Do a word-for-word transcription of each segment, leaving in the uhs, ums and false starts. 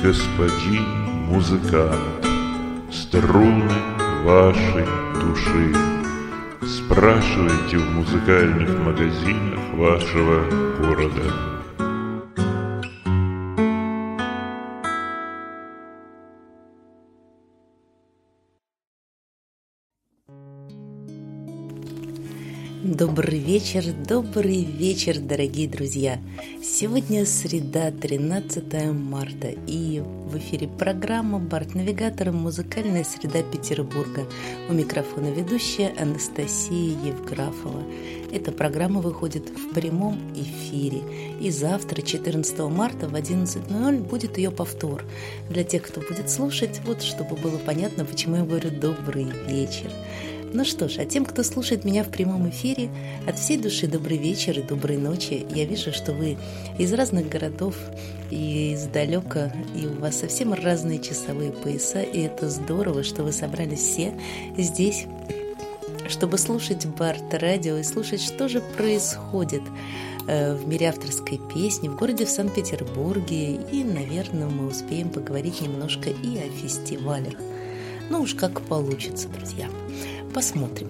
господин музыкант, струны вашей души. Спрашивайте в музыкальных магазинах вашего города. Добрый вечер, добрый вечер, дорогие друзья! Сегодня среда, тринадцатое марта, и в эфире программа «Бард-навигатор. Музыкальная среда Петербурга». У микрофона ведущая Анастасия Евграфова. Эта программа выходит в прямом эфире, и завтра, четырнадцатого марта в одиннадцать ноль ноль, будет ее повтор. Для тех, кто будет слушать, вот чтобы было понятно, почему я говорю «добрый вечер». Ну что ж, а тем, кто слушает меня в прямом эфире, от всей души добрый вечер и доброй ночи. Я вижу, что вы из разных городов и издалека, и у вас совсем разные часовые пояса, и это здорово, что вы собрались все здесь, чтобы слушать Бард-радио и слушать, что же происходит в мире авторской песни в городе в Санкт-Петербурге, и, наверное, мы успеем поговорить немножко и о фестивалях. Ну уж как получится, друзья. Посмотрим.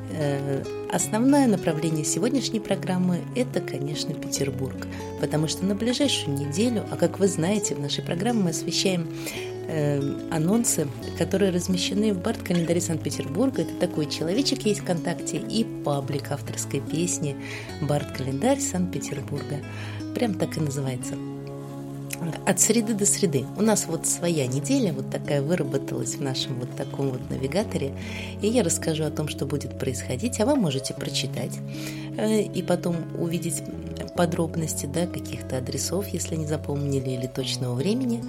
Основное направление сегодняшней программы – это, конечно, Петербург, потому что на ближайшую неделю, а как вы знаете, в нашей программе мы освещаем анонсы, которые размещены в Бард-календаре Санкт-Петербурга. Это такой человечек есть ВКонтакте и паблик авторской песни «Бард-календарь Санкт-Петербурга». Прям так и называется. От среды до среды. У нас вот своя неделя, вот такая выработалась в нашем вот таком вот навигаторе. И я расскажу о том, что будет происходить, а вы можете прочитать и потом увидеть подробности, да, каких-то адресов, если не запомнили, или точного времени.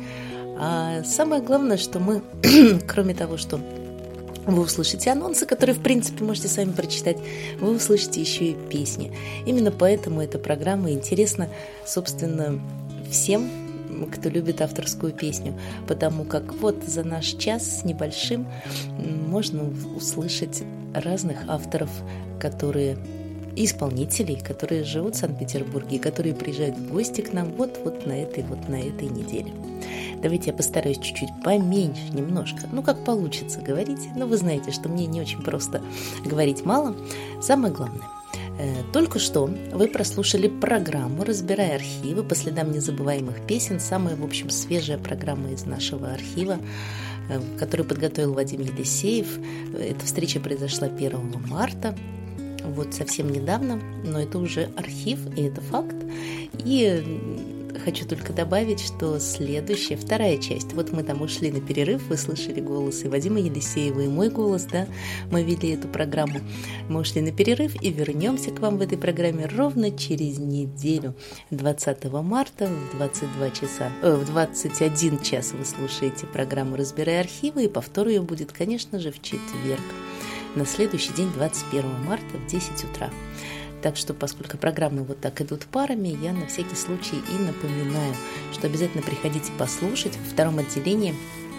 А самое главное, что мы, кроме того, что вы услышите анонсы, которые, в принципе, можете сами прочитать, вы услышите еще и песни. Именно поэтому эта программа интересна, собственно, всем, кто любит авторскую песню, потому как вот за наш час с небольшим можно услышать разных авторов, которые исполнителей, которые живут в Санкт-Петербурге, которые приезжают в гости к нам вот, вот на этой вот на этой неделе. Давайте я постараюсь чуть-чуть поменьше, немножко, ну как получится говорить, но вы знаете, что мне не очень просто говорить мало. Самое главное, только что вы прослушали программу «Разбирая архивы» по следам незабываемых песен. Самая, в общем, свежая программа из нашего архива, которую подготовил Вадим Елисеев. Эта встреча произошла первого марта, вот совсем недавно, но это уже архив, и это факт. И хочу только добавить, что следующая, вторая часть, вот мы там ушли на перерыв, вы слышали голос и Вадима Елисеева, и мой голос, да, мы вели эту программу, мы ушли на перерыв и вернемся к вам в этой программе ровно через неделю, двадцатого марта в двадцать два часа, э, в двадцать один час вы слушаете программу «Разбирая архивы», и повтор ее будет, конечно же, в четверг, на следующий день, двадцать первого марта в десять утра. Так что, поскольку программы вот так идут парами, я на всякий случай и напоминаю, что обязательно приходите послушать. Во втором отделении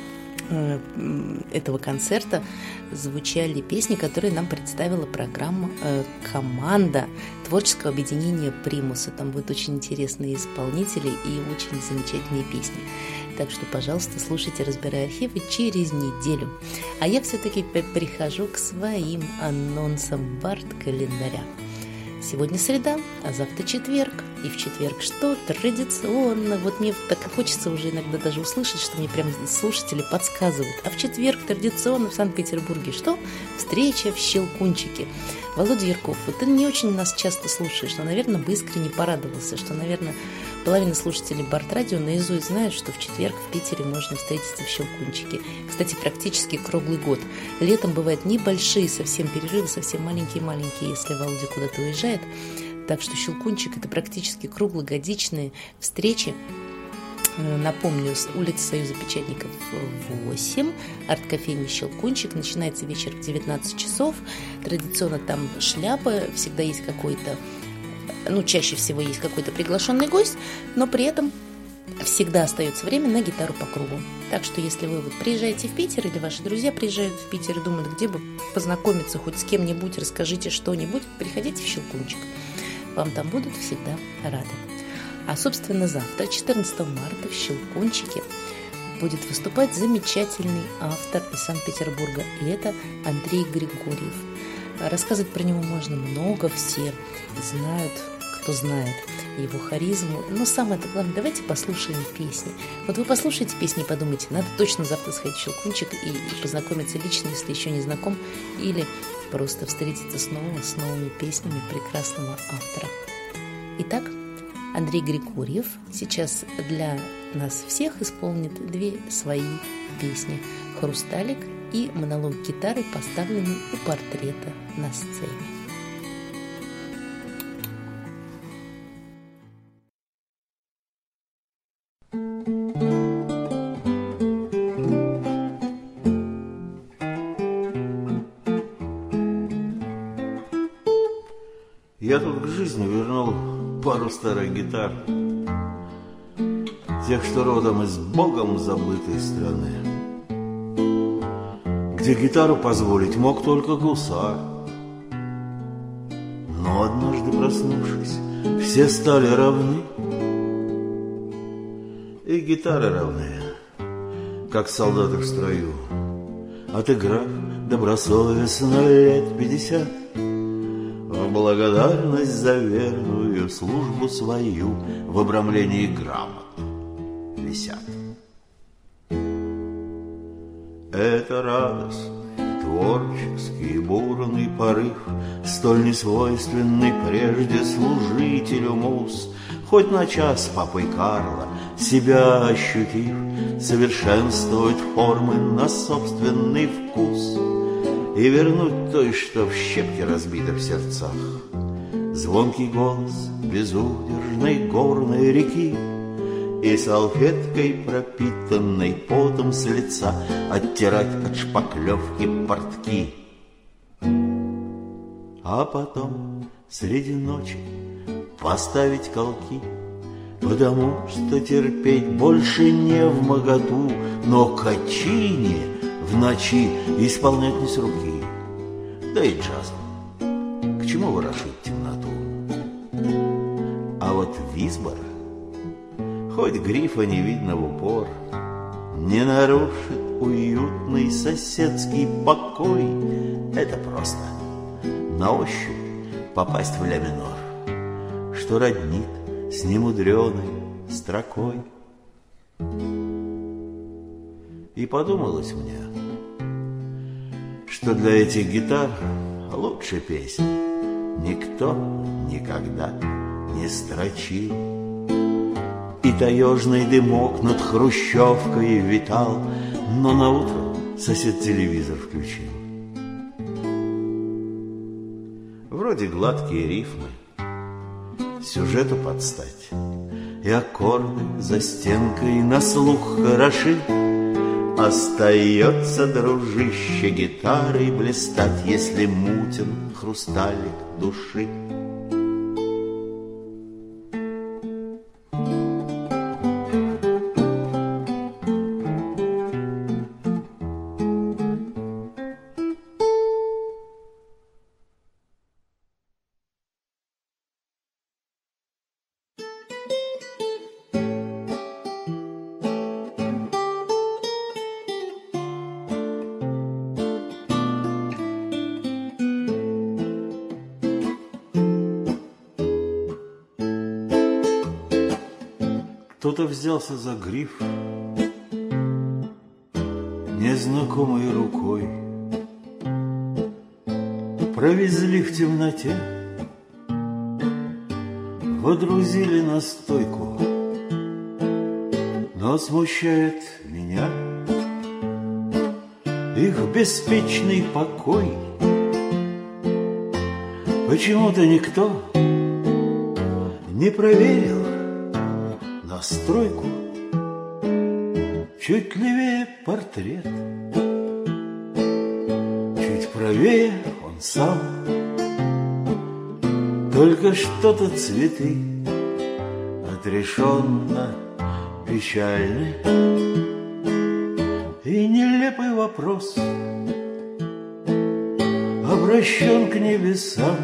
этого концерта звучали песни, которые нам представила программа «Команда» творческого объединения «Примуса». Там будут очень интересные исполнители и очень замечательные песни. Так что, пожалуйста, слушайте «Разбирая архивы» через неделю. А я все-таки прихожу к своим анонсам Бард-календаря. Сегодня среда, а завтра четверг. И в четверг что? Традиционно. Вот мне так и хочется уже иногда даже услышать, что мне прям слушатели подсказывают. А в четверг традиционно в Санкт-Петербурге что? Встреча в Щелкунчике. Володя Ярков, вот ты не очень нас часто слушаешь, но, наверное, бы искренне порадовался, что, наверное, половина слушателей Бард-радио наизусть знают, что в четверг в Питере можно встретиться в Щелкунчике. Кстати, практически круглый год. Летом бывают небольшие совсем перерывы, совсем маленькие-маленькие, если Володя куда-то уезжает. Так что Щелкунчик – это практически круглогодичные встречи. Напомню, с улицы Союза Печатников восемь, арт-кофейня «Щелкунчик». Начинается вечер в девятнадцать часов. Традиционно там шляпа, всегда есть какой-то, ну, чаще всего есть какой-то приглашенный гость, но при этом всегда остается время на гитару по кругу. Так что, если вы вот приезжаете в Питер, или ваши друзья приезжают в Питер и думают, где бы познакомиться хоть с кем-нибудь, расскажите что-нибудь, приходите в Щелкунчик. Вам там будут всегда рады. А, собственно, завтра, четырнадцатого марта, в Щелкунчике будет выступать замечательный автор из Санкт-Петербурга, и это Андрей Григорьев. Рассказывать про него можно много, все знают, кто знает его харизму. Но самое-то главное, давайте послушаем песни. Вот вы послушаете песни и подумайте, надо точно завтра сходить в Щелкунчик и, и познакомиться лично, если еще не знаком, или просто встретиться снова с новыми песнями прекрасного автора. Итак, Андрей Григорьев сейчас для нас всех исполнит две свои песни «Хрусталик» и монолог гитары, поставленный у портрета на сцене. Я тут к жизни вернул пару старых гитар, тех, что родом из богом забытой страны, где гитару позволить мог только гусар. Но однажды проснувшись, все стали равны, и гитары равны, как солдаты в строю, отыграв добросовестно лет пятьдесят, в благодарность за верную службу свою в обрамлении грамот висят. Это радостный, творческий, бурный порыв, столь несвойственный прежде служителю муз, хоть на час папой Карла себя ощутив, совершенствовать формы на собственный вкус и вернуть той, что в щепки разбито в сердцах, звонкий голос безудержной горной реки, и салфеткой, пропитанной потом с лица, оттирать от шпаклевки портки. А потом среди ночи поставить колки, потому что терпеть больше не вмоготу, но качине в ночи исполнять не с руки. Да и джазом к чему ворошить темноту? А вот Висбор, хоть грифа не видно в упор, не нарушит уютный соседский покой. Это просто на ощупь попасть в ля минор, что роднит с немудреной строкой. И подумалось мне, что для этих гитар лучше песен никто никогда не строчил. И таежный дымок над хрущевкой витал, но наутро сосед телевизор включил. Вроде гладкие рифмы, сюжету подстать, и аккорды за стенкой на слух хороши. Остается, дружище, гитарой блистать, если мутен хрусталик души. Кто-то взялся за гриф незнакомой рукой, провезли в темноте, водрузили на стойку. Но смущает меня их беспечный покой. Почему-то никто не проверил настройку. Чуть левее портрет, чуть правее он сам. Только что-то цветы отрешенно печальны, и нелепый вопрос обращен к небесам.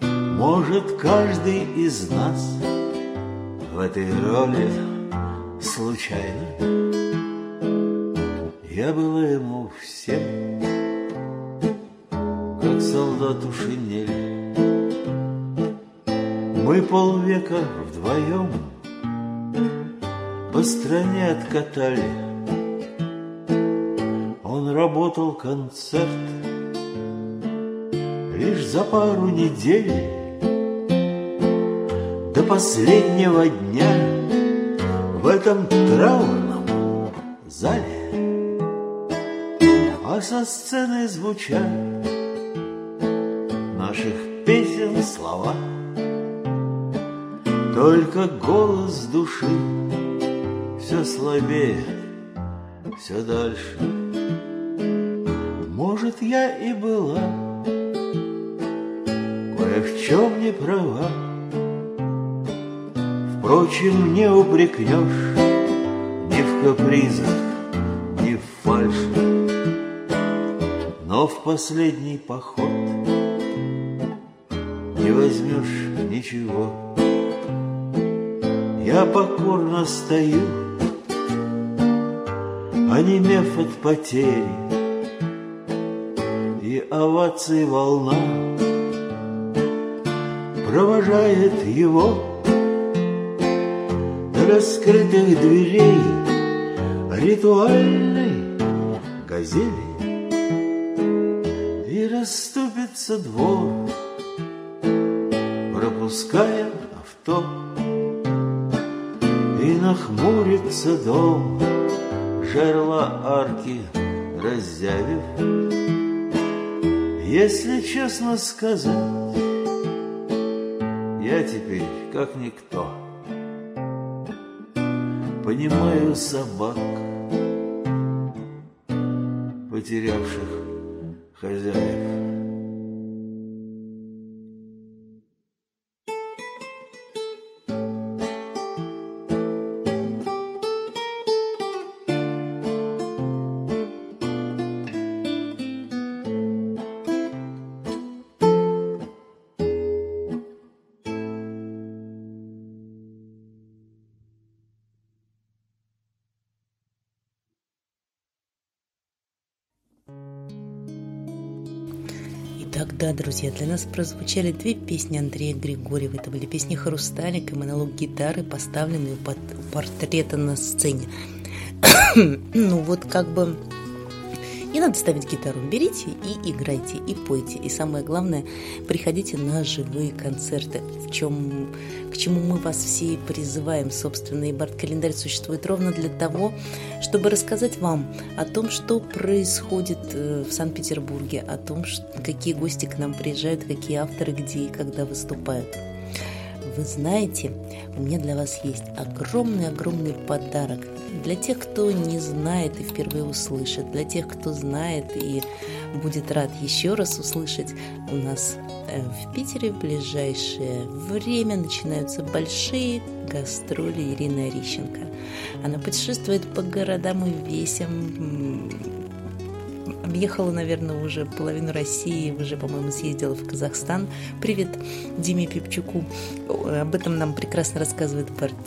Может, каждый из нас в этой роли случайно. Я была ему всем, как солдату шинель. Мы полвека вдвоем по стране откатали. Он работал концерт лишь за пару недель. До последнего дня в этом траурном зале, а со сцены звучат наших песен слова. Только голос души все слабее, все дальше. Может, я и была кое в чем не права. Впрочем, не упрекнешь ни в капризах, ни в фальши. Но в последний поход не возьмешь ничего. Я покорно стою, онемев от потери, и оваций волна провожает его до раскрытых дверей ритуальной газели. И расступится двор, пропуская авто, и нахмурится дом, жерла арки раззявив. Если честно сказать, я теперь как никто понимаю собак, потерявших хозяев. Тогда, друзья, для нас прозвучали две песни Андрея Григорьева. Это были песни «Хрусталик» и монолог гитары, поставленные у портрета на сцене. Ну вот как бы не надо ставить гитару, берите и играйте, и пойте. И самое главное, приходите на живые концерты, в чем, к чему мы вас все призываем. Собственно, и Барт-календарь существует ровно для того, чтобы рассказать вам о том, что происходит в Санкт-Петербурге, о том, какие гости к нам приезжают, какие авторы где и когда выступают. Вы знаете, у меня для вас есть огромный-огромный подарок. Для тех, кто не знает и впервые услышит, для тех, кто знает и будет рад еще раз услышать, у нас в Питере в ближайшее время начинаются большие гастроли Ирины Орищенко. Она путешествует по городам и весям, объехала, наверное, уже половину России, уже, по-моему, съездила в Казахстан. Привет Диме Пепчуку. Об этом нам прекрасно рассказывает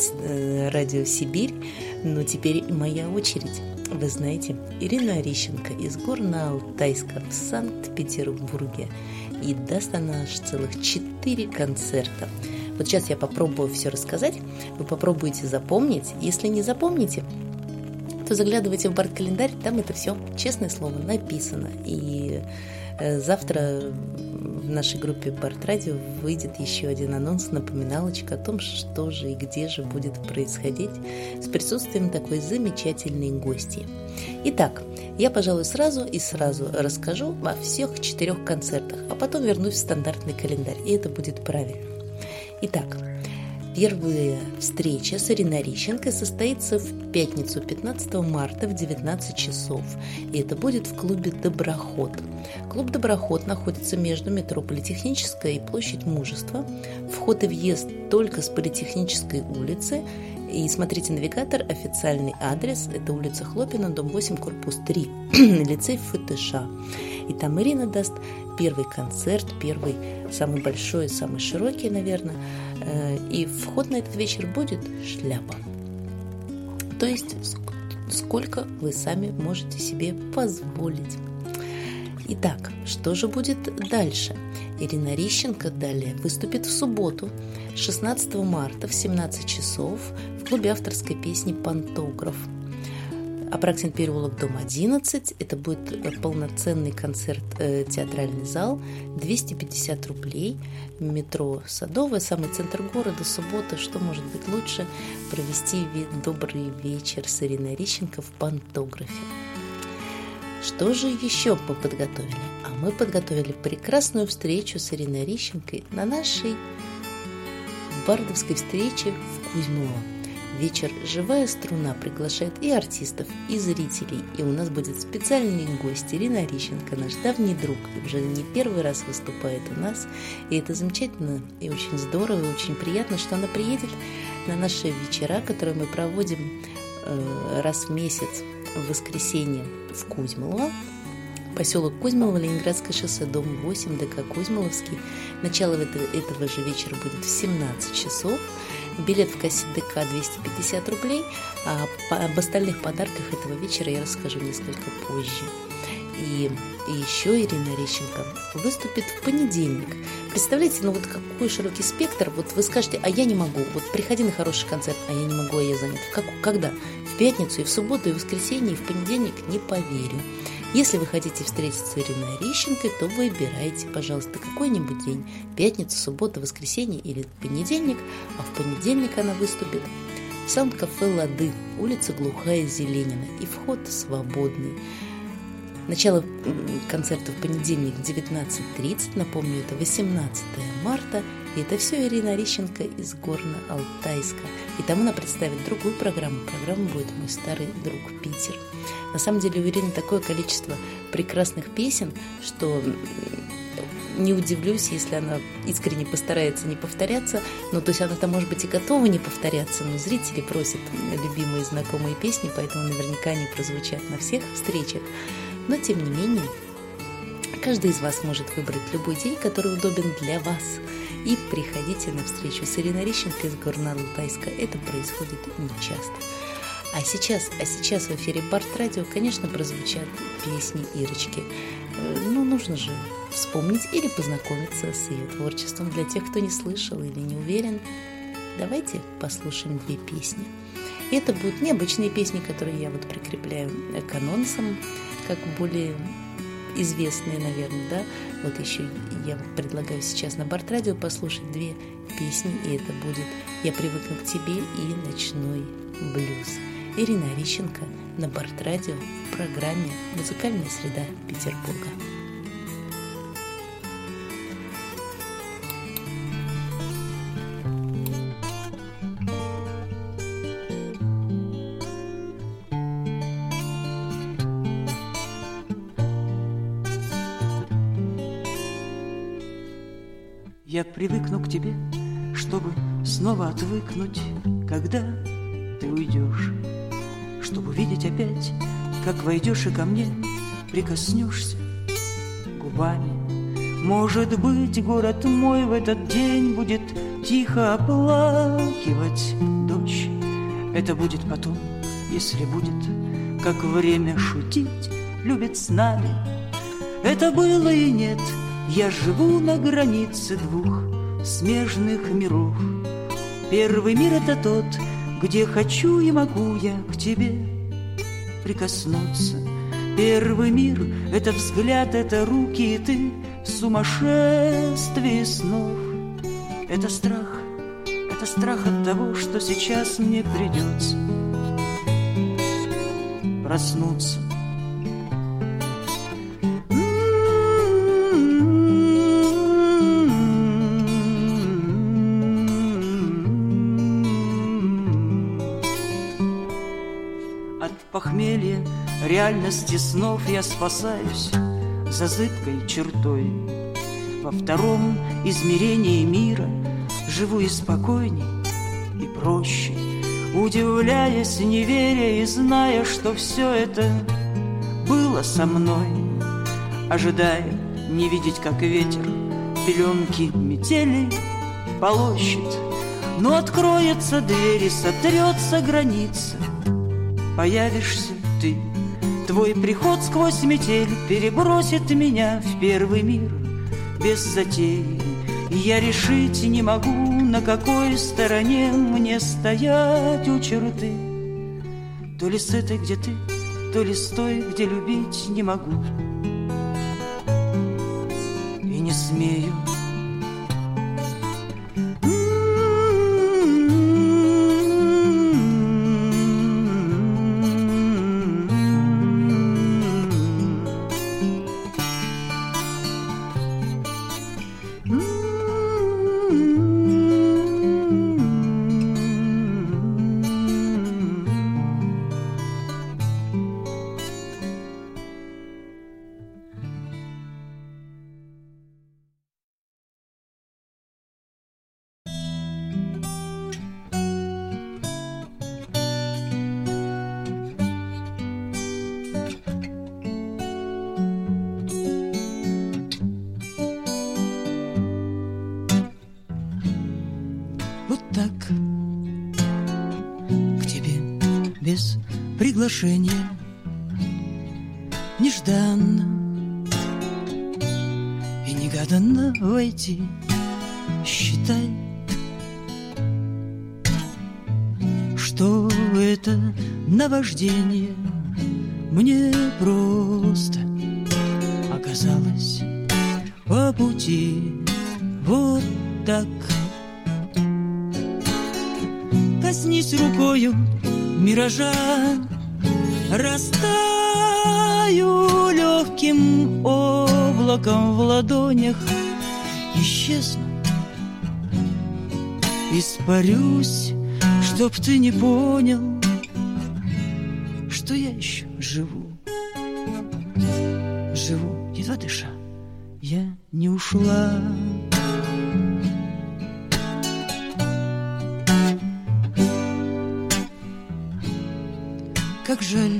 радио «Сибирь». Но теперь и моя очередь. Вы знаете, Ирина Орищенко из Горно-Алтайска в Санкт-Петербурге. И даст она аж целых четыре концерта. Вот сейчас я попробую все рассказать. Вы попробуйте запомнить. Если не запомните, то заглядывайте в Барт-календарь, там это все, честное слово, написано. И завтра в нашей группе Барт-радио выйдет еще один анонс, напоминалочка о том, что же и где же будет происходить с присутствием такой замечательной гости. Итак, я, пожалуй, сразу и сразу расскажу о всех четырех концертах, а потом вернусь в стандартный календарь, и это будет правильно. Итак, первая встреча с Ириной Орищенко состоится в пятницу, пятнадцатого марта в девятнадцать часов. И это будет в клубе «Доброход». Клуб «Доброход» находится между метро Политехническая и площадь Мужества. Вход и въезд только с Политехнической улицы. И смотрите навигатор, официальный адрес – это улица Хлопина, дом восемь, корпус три, лицей ФТШ. И там Ирина даст первый концерт, первый, самый большой, самый широкий, наверное. И вход на этот вечер будет шляпа. то есть сколько вы сами можете себе позволить. Итак, что же будет дальше? Ирина Рищенко далее выступит в субботу, шестнадцатого марта в семнадцать часов в клубе авторской песни «Пантограф». Апраксин переулок, дом одиннадцать. Это будет полноценный концерт, э, театральный зал, двести пятьдесят рублей, метро Садовое, самый центр города, суббота. Что может быть лучше провести добрый вечер с Ириной Рищенко в «Пантографе». Что же еще мы подготовили? А мы подготовили прекрасную встречу с Ириной Рищенко на нашей бардовской встрече в Кузьмово. Вечер «Живая струна» приглашает и артистов, и зрителей. И у нас будет специальный гость Ирина Рищенко, наш давний друг. Уже не первый раз выступает у нас. И это замечательно, и очень здорово, и очень приятно, что она приедет на наши вечера, которые мы проводим э, раз в месяц в воскресенье в Кузьмово. Поселок Кузьмово, Ленинградское шоссе, дом восемь, ДК Кузьмоловский. Начало этого, этого же вечера будет в семнадцать часов. Билет в кассе ДК двести пятьдесят рублей, а об остальных подарках этого вечера я расскажу несколько позже. И, и еще Ирина Рищенко выступит в понедельник. Представляете, ну вот какой широкий спектр. Вот вы скажете, а я не могу. Вот приходи на хороший концерт, а я не могу, а я занят. Как, когда? В пятницу, и в субботу, и в воскресенье, и в понедельник? Не поверю. Если вы хотите встретиться с Ириной Рищенко, то выбирайте, пожалуйста, какой-нибудь день. Пятница, суббота, воскресенье или понедельник. А в понедельник она выступит в саунд-кафе «Лады», улица Глухая, Зеленина. И вход свободный. Начало концерта в понедельник в девятнадцать тридцать. Напомню, это восемнадцатого марта. И это все Ирина Рищенко из Горно-Алтайска. И там она представит другую программу. Программа будет «Мой старый друг Питер». На самом деле у Ирины такое количество прекрасных песен, что не удивлюсь, если она искренне постарается не повторяться. Ну, то есть она-то, может быть, и готова не повторяться, но зрители просят любимые знакомые песни, поэтому наверняка они прозвучат на всех встречах. Но, тем не менее, каждый из вас может выбрать любой день, который удобен для вас. И приходите на встречу с Ириной Рищенко из Горно-Алтайска. Это происходит нечасто. А сейчас, а сейчас в эфире Барт-радио, конечно, прозвучат песни Ирочки. Ну, нужно же вспомнить или познакомиться с ее творчеством для тех, кто не слышал или не уверен. Давайте послушаем две песни. И это будут необычные песни, которые я вот прикрепляю к анонсам, как более известные, наверное, да. Вот еще я предлагаю сейчас на Барт-радио послушать две песни, и это будет «Я привыкну к тебе» и «Ночной блюз». Ирина Рищенко на Барт-радио в программе «Музыкальная среда Петербурга». Я привыкну к тебе, чтобы снова отвыкнуть, когда ты уйдешь, чтобы видеть опять, как войдешь и ко мне прикоснешься губами. Может быть, город мой в этот день будет тихо оплакивать дождь. Это будет потом, если будет, как время шутить любит с нами. Это было и нет. Я живу на границе двух смежных миров. Первый мир — это тот, где хочу и могу я к тебе прикоснуться. Первый мир — это взгляд, это руки, и ты в сумасшествии снов. Это страх, это страх от того, что сейчас мне придется проснуться. Похмелья, реальности снов я спасаюсь за зыбкой чертой. Во втором измерении мира живу и спокойней, и проще, удивляясь, не веря и зная, что все это было со мной, ожидая не видеть, как ветер пеленки метели полощет. Но откроется дверь и сотрется граница появишься ты. Твой приход сквозь метель перебросит меня в первый мир без затей. Я решить не могу, на какой стороне мне стоять у черты. То ли с этой, где ты, то ли с той, где любить не могу и не смею. Без приглашения, нежданно и негаданно войти, считай, что это наваждение мне просто оказалось по пути. Вот так. Коснись рукою миража, растаю легким облаком в ладонях, исчезну, испарюсь, чтоб ты не понял, что я еще живу. Живу, едва дыша, я не ушла. Как жаль,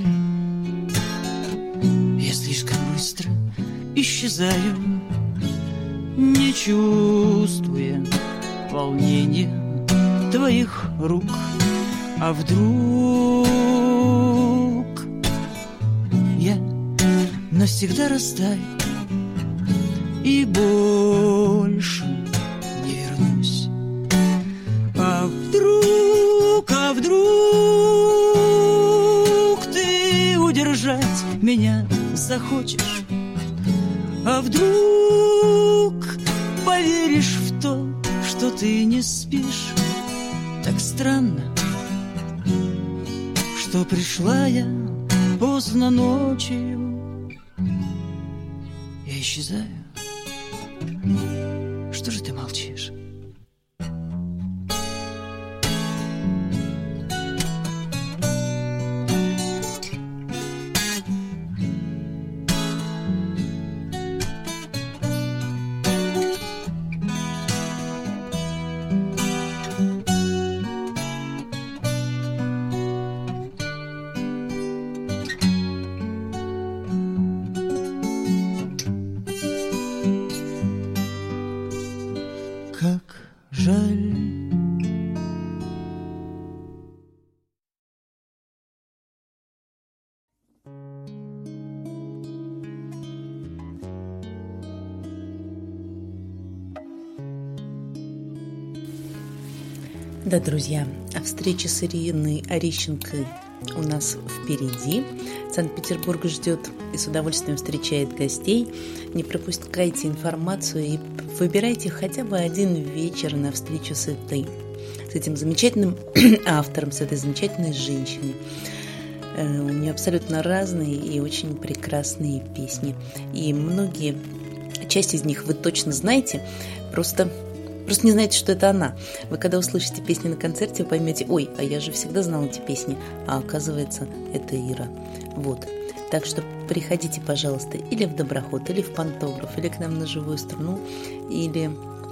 я слишком быстро исчезаю, не чувствуя волнения твоих рук. А вдруг я навсегда растаю и больше не вернусь? А вдруг, а вдруг ты удержать меня захочешь? А вдруг поверишь в то, что ты не спишь? Так странно, что пришла я поздно ночью. Я исчезаю. Что же ты молчишь? Как жаль. Да, друзья, а встреча с Ириной Орищенко у нас впереди. Санкт-Петербург ждет и с удовольствием встречает гостей. Не пропускайте информацию и выбирайте хотя бы один вечер на встречу с этой, с этим замечательным автором, с этой замечательной женщиной. У нее абсолютно разные и очень прекрасные песни. И многие, часть из них вы точно знаете, просто... Просто не знаете, что это она. Вы когда услышите песни на концерте, вы поймете: ой, а я же всегда знала эти песни. А оказывается, это Ира. Вот. Так что приходите, пожалуйста, или в Доброход, или в Пантограф, или к нам на живую струну, или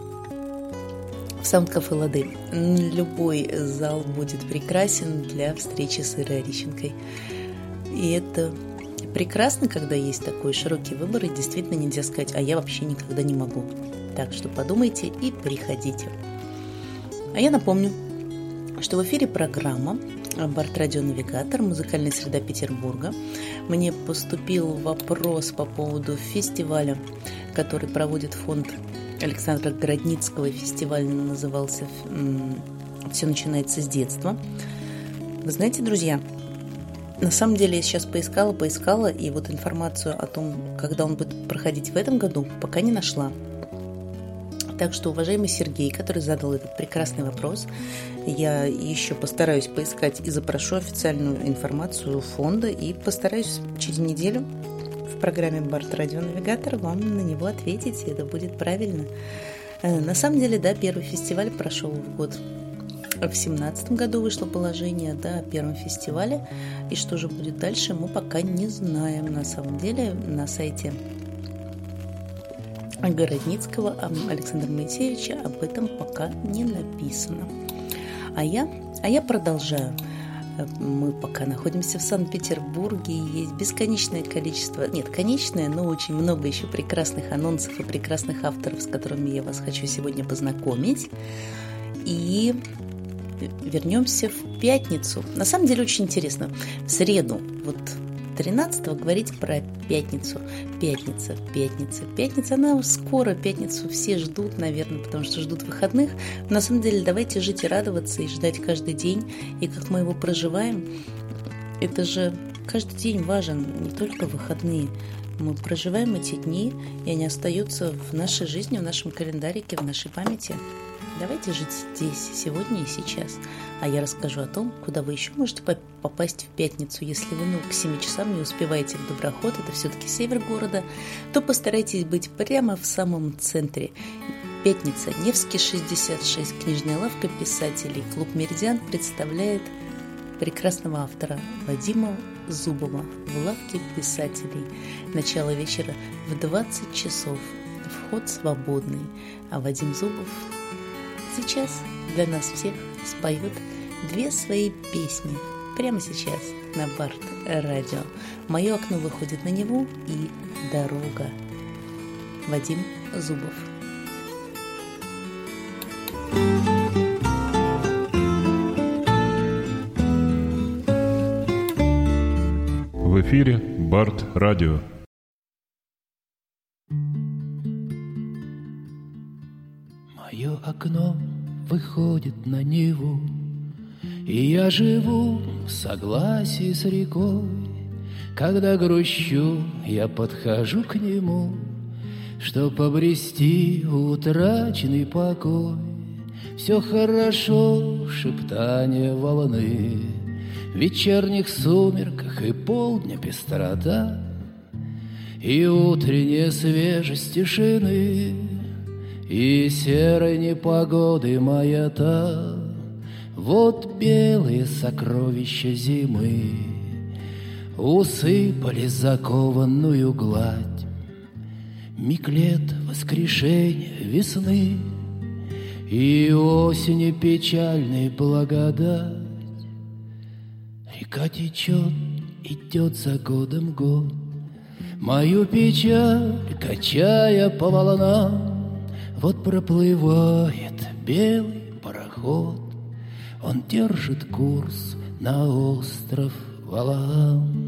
в Саунд-кафе Лады. Любой зал будет прекрасен для встречи с Ирой Орищенкой. И это прекрасно, когда есть такой широкий выбор, и действительно нельзя сказать: а я вообще никогда не могу. Так что подумайте и приходите. А я напомню, что в эфире программа Барт-радионавигатор, музыкальная среда Петербурга. Мне поступил вопрос по поводу фестиваля, который проводит фонд Александра Городницкого. Фестиваль назывался «Все начинается с детства». Вы знаете, друзья, на самом деле я сейчас поискала, поискала, и вот информацию о том, когда он будет проходить в этом году, пока не нашла. Так что, уважаемый Сергей, который задал этот прекрасный вопрос, я еще постараюсь поискать и запрошу официальную информацию фонда и постараюсь через неделю в программе «Барт-радионавигатор» вам на него ответить, и это будет правильно. На самом деле, да, первый фестиваль прошел в год. В семнадцатом году вышло положение, да, о первом фестивале, и что же будет дальше, мы пока не знаем. На самом деле, на сайте Городницкого Александра Моисеевича об этом пока не написано. А я, а я продолжаю. Мы пока находимся в Санкт-Петербурге, и есть бесконечное количество, нет, конечное, но очень много еще прекрасных анонсов и прекрасных авторов, с которыми я вас хочу сегодня познакомить. И вернемся в пятницу. На самом деле очень интересно. В среду, вот тринадцатого, говорить про пятницу. Пятница, пятница, пятница. Она скоро, пятницу все ждут, наверное, потому что ждут выходных. На самом деле, давайте жить и радоваться, и ждать каждый день. И как мы его проживаем, это же каждый день важен, не только выходные. Мы проживаем эти дни, и они остаются в нашей жизни, в нашем календарике, в нашей памяти. Давайте жить здесь, сегодня и сейчас. А я расскажу о том, куда вы еще можете попасть в пятницу. Если вы ну, к семи часам не успеваете в Доброход, это все-таки север города, то постарайтесь быть прямо в самом центре. Пятница, Невский, шестьдесят шесть, книжная лавка писателей. Клуб «Меридиан» представляет прекрасного автора Вадима Зубова в лавке писателей. Начало вечера в двадцать часов. Вход свободный. А Вадим Зубов сейчас для нас всех споет две свои песни. Прямо сейчас на Барт-радио. Мое окно выходит на Неву и дорога. Вадим Зубов. В эфире Барт-радио. Мое окно выходит на Неву, и я живу в согласии с рекой. Когда грущу, я подхожу к нему, чтоб обрести утраченный покой. Все хорошо, шептание волны, в вечерних сумерках и полдня пестрота, и утренняя свежесть тишины, и серой непогоды маята. Вот белые сокровища зимы усыпали закованную гладь. Миг лет воскрешения весны и осени печальной благодать. Река течет, идет за годом год, мою печаль качая по волнам. Вот проплывает белый пароход, он держит курс на остров Валаам.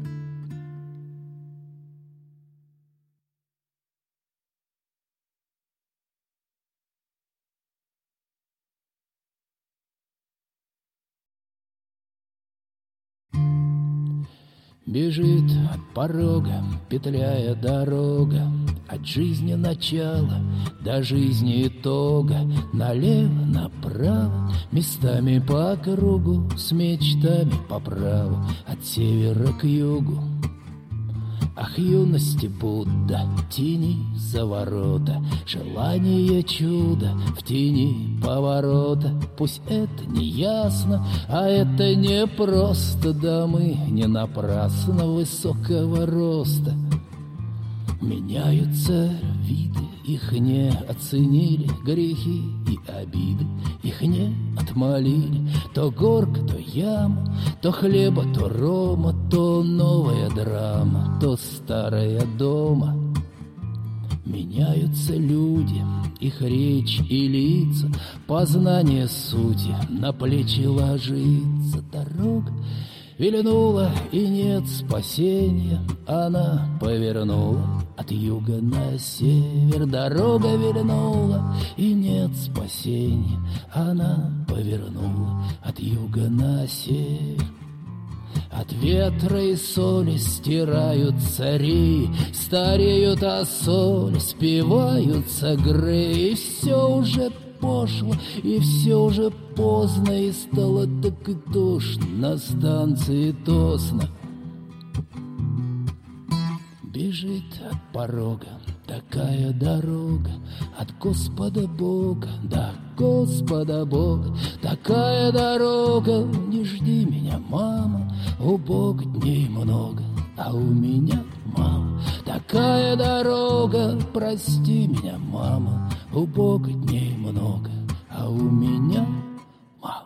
Бежит от порога, петляя дорога, от жизни начала до жизни итога, налево, направо, местами по кругу, с мечтами по праву, от севера к югу. Ах, юности Будда, тени за ворота, желание чуда в тени поворота. Пусть это не ясно, а это не просто, да мы не напрасно высокого роста. Меняются виды, их не оценили, грехи и обиды их не отмолили. То горка, то яма, то хлеба, то рома, то новая драма, то старая дома. Меняются люди, их речь и лица, познание сути на плечи ложится. Дорога вильнула, и нет спасения. Она повернула от юга на север. Дорога вильнула, и нет спасения. Она повернула от юга на север. От ветра и соли стирают цари, стареют осоли, спиваются гры. И все уже пошло, и все уже поздно, и стало так и тошно на станции Тосно. Бежит от порога такая дорога от Господа Бога до Господа Бога. Такая дорога, не жди меня, мама, у Бога дней много, а у меня мало. Такая дорога, прости меня, мама, у Бога дней много, а у меня мало.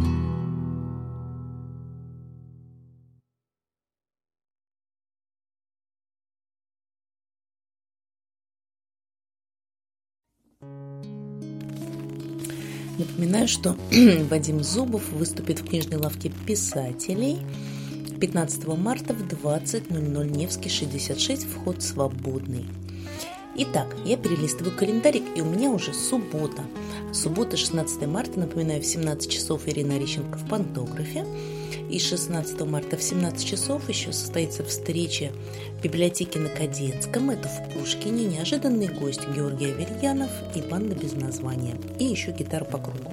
Напоминаю, что Вадим Зубов выступит в книжной лавке писателей пятнадцатого марта в двадцать ноль ноль, Невский, шестьдесят шесть, вход свободный. Итак, я перелистываю календарик, и у меня уже суббота. Суббота, шестнадцатого марта, напоминаю, в семнадцать часов Ирина Орищенко в Пантографе. И шестнадцатого марта в семнадцать часов еще состоится встреча в библиотеке на Кадетском, это в Пушкине, неожиданный гость Георгий Аверьянов и банда без названия, и еще гитара по кругу.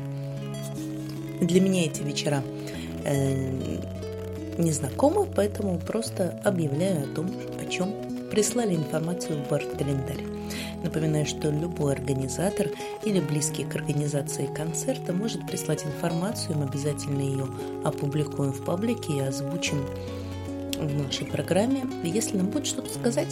Для меня эти вечера э, незнакомы, поэтому просто объявляю о том, о чем прислали информацию в Барт-календарь. Напоминаю, что любой организатор или близкий к организации концерта может прислать информацию, мы обязательно ее опубликуем в паблике и озвучим в нашей программе, если нам будет что-то сказать.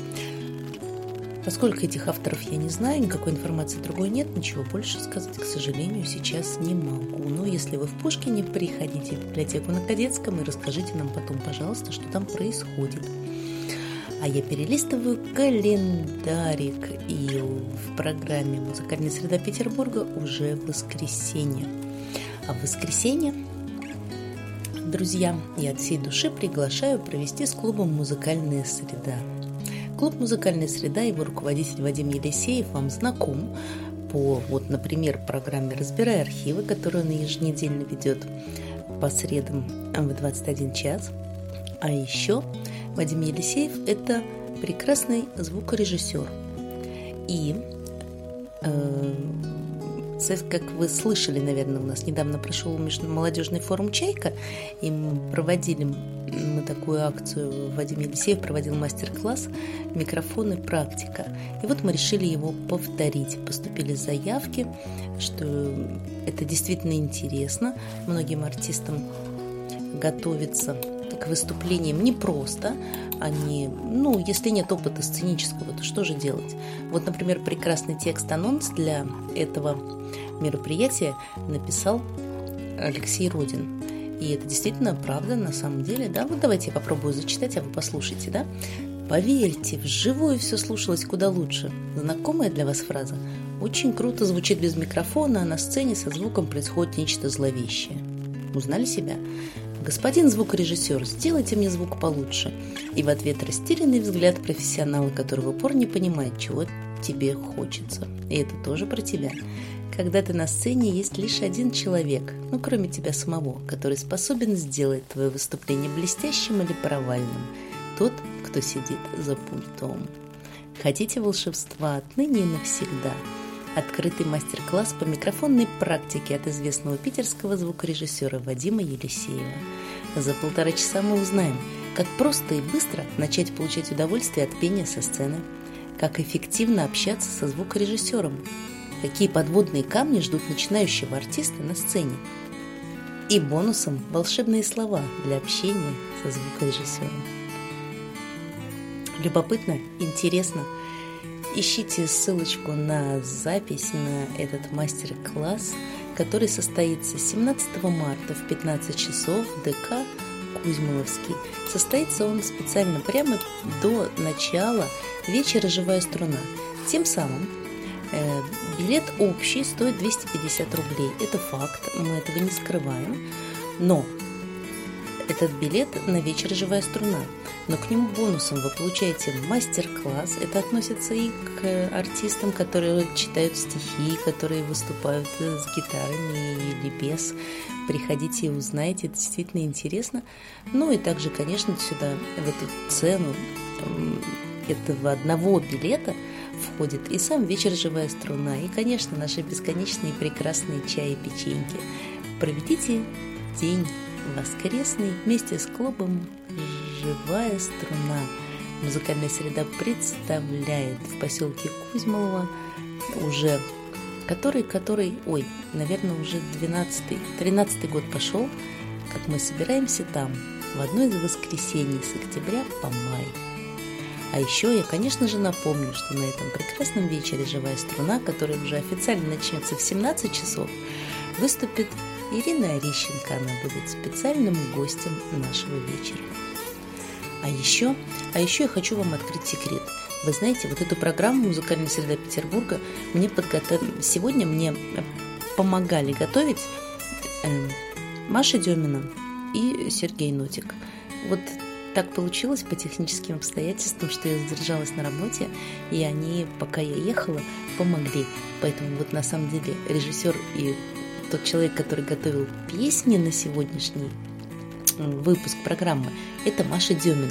Поскольку этих авторов я не знаю, никакой информации другой нет, ничего больше сказать, к сожалению, сейчас не могу. Но если вы в Пушкине, приходите в библиотеку на Кадетском и расскажите нам потом, пожалуйста, что там происходит. А я перелистываю календарик, и в программе «Музыкальная среда Петербурга» уже воскресенье. А в воскресенье, друзья, я от всей души приглашаю провести с клубом «Музыкальная среда». Клуб «Музыкальная среда», его руководитель Вадим Елисеев вам знаком по, вот, например, программе «Разбирай архивы», которую он еженедельно ведет по средам в двадцать один час. А еще Вадим Елисеев – это прекрасный звукорежиссер. И, э, как вы слышали, наверное, у нас недавно прошел молодежный форум «Чайка», и мы проводили мы такую акцию, Вадим Елисеев проводил мастер-класс «Микрофон и практика». И вот мы решили его повторить. Поступили заявки, что это действительно интересно. Многим артистам готовиться к выступлениям непросто. Они, ну, если нет опыта сценического, то что же делать? Вот, например, прекрасный текст-анонс для этого мероприятия написал Алексей Родин. И это действительно правда, на самом деле, да? Вот давайте я попробую зачитать, а вы послушайте, да? Поверьте, вживую все слушалось куда лучше. Знакомая для вас фраза? Очень круто звучит без микрофона, а на сцене со звуком происходит нечто зловещее. Узнали себя? Господин звукорежиссер, сделайте мне звук получше. И в ответ растерянный взгляд профессионала, который в упор не понимает, чего тебе хочется. И это тоже про тебя. Когда ты на сцене, есть лишь один человек, ну кроме тебя самого, который способен сделать твое выступление блестящим или провальным. Тот, кто сидит за пультом. Хотите волшебства отныне и навсегда? Открытый мастер-класс по микрофонной практике от известного питерского звукорежиссера Вадима Елисеева. За полтора часа мы узнаем, как просто и быстро начать получать удовольствие от пения со сцены, как эффективно общаться со звукорежиссером, какие подводные камни ждут начинающего артиста на сцене, и бонусом волшебные слова для общения со звукорежиссером. Любопытно, интересно? Ищите ссылочку на запись на этот мастер-класс, который состоится семнадцатого марта в пятнадцать часов в ДК Кузьмоловский. Состоится он специально прямо до начала вечера «Живая струна». Тем самым э, билет общий стоит двести пятьдесят рублей. Это факт, мы этого не скрываем. Но этот билет на вечер «Живая струна». Но к нему бонусом вы получаете мастер-класс. Это относится и к артистам, которые читают стихи, которые выступают с гитарами или без. Приходите и узнайте, это действительно интересно. Ну и также, конечно, сюда, в эту цену этого одного билета входит и сам вечер «Живая струна», и, конечно, наши бесконечные прекрасные чаи и печеньки. Проведите день воскресный вместе с клубом «Живая струна». Музыкальная среда представляет в поселке Кузьмолово уже который, который, ой, наверное, уже двенадцатый, тринадцатый год пошел, как мы собираемся там в одно из воскресений с октября по май. А еще я, конечно же, напомню, что на этом прекрасном вечере «Живая струна», который уже официально начнется в семнадцать часов, выступит Ирина Орищенко. Она будет специальным гостем нашего вечера. А еще, а еще я хочу вам открыть секрет. Вы знаете, вот эту программу «Музыкальная среда Петербурга» мне подготов... сегодня мне помогали готовить э, Маша Демина и Сергей Нотик. Вот так получилось по техническим обстоятельствам, что я задержалась на работе, и они, пока я ехала, помогли. Поэтому вот на самом деле режиссер и тот человек, который готовил песни на сегодняшний выпуск программы, это Маша Демина.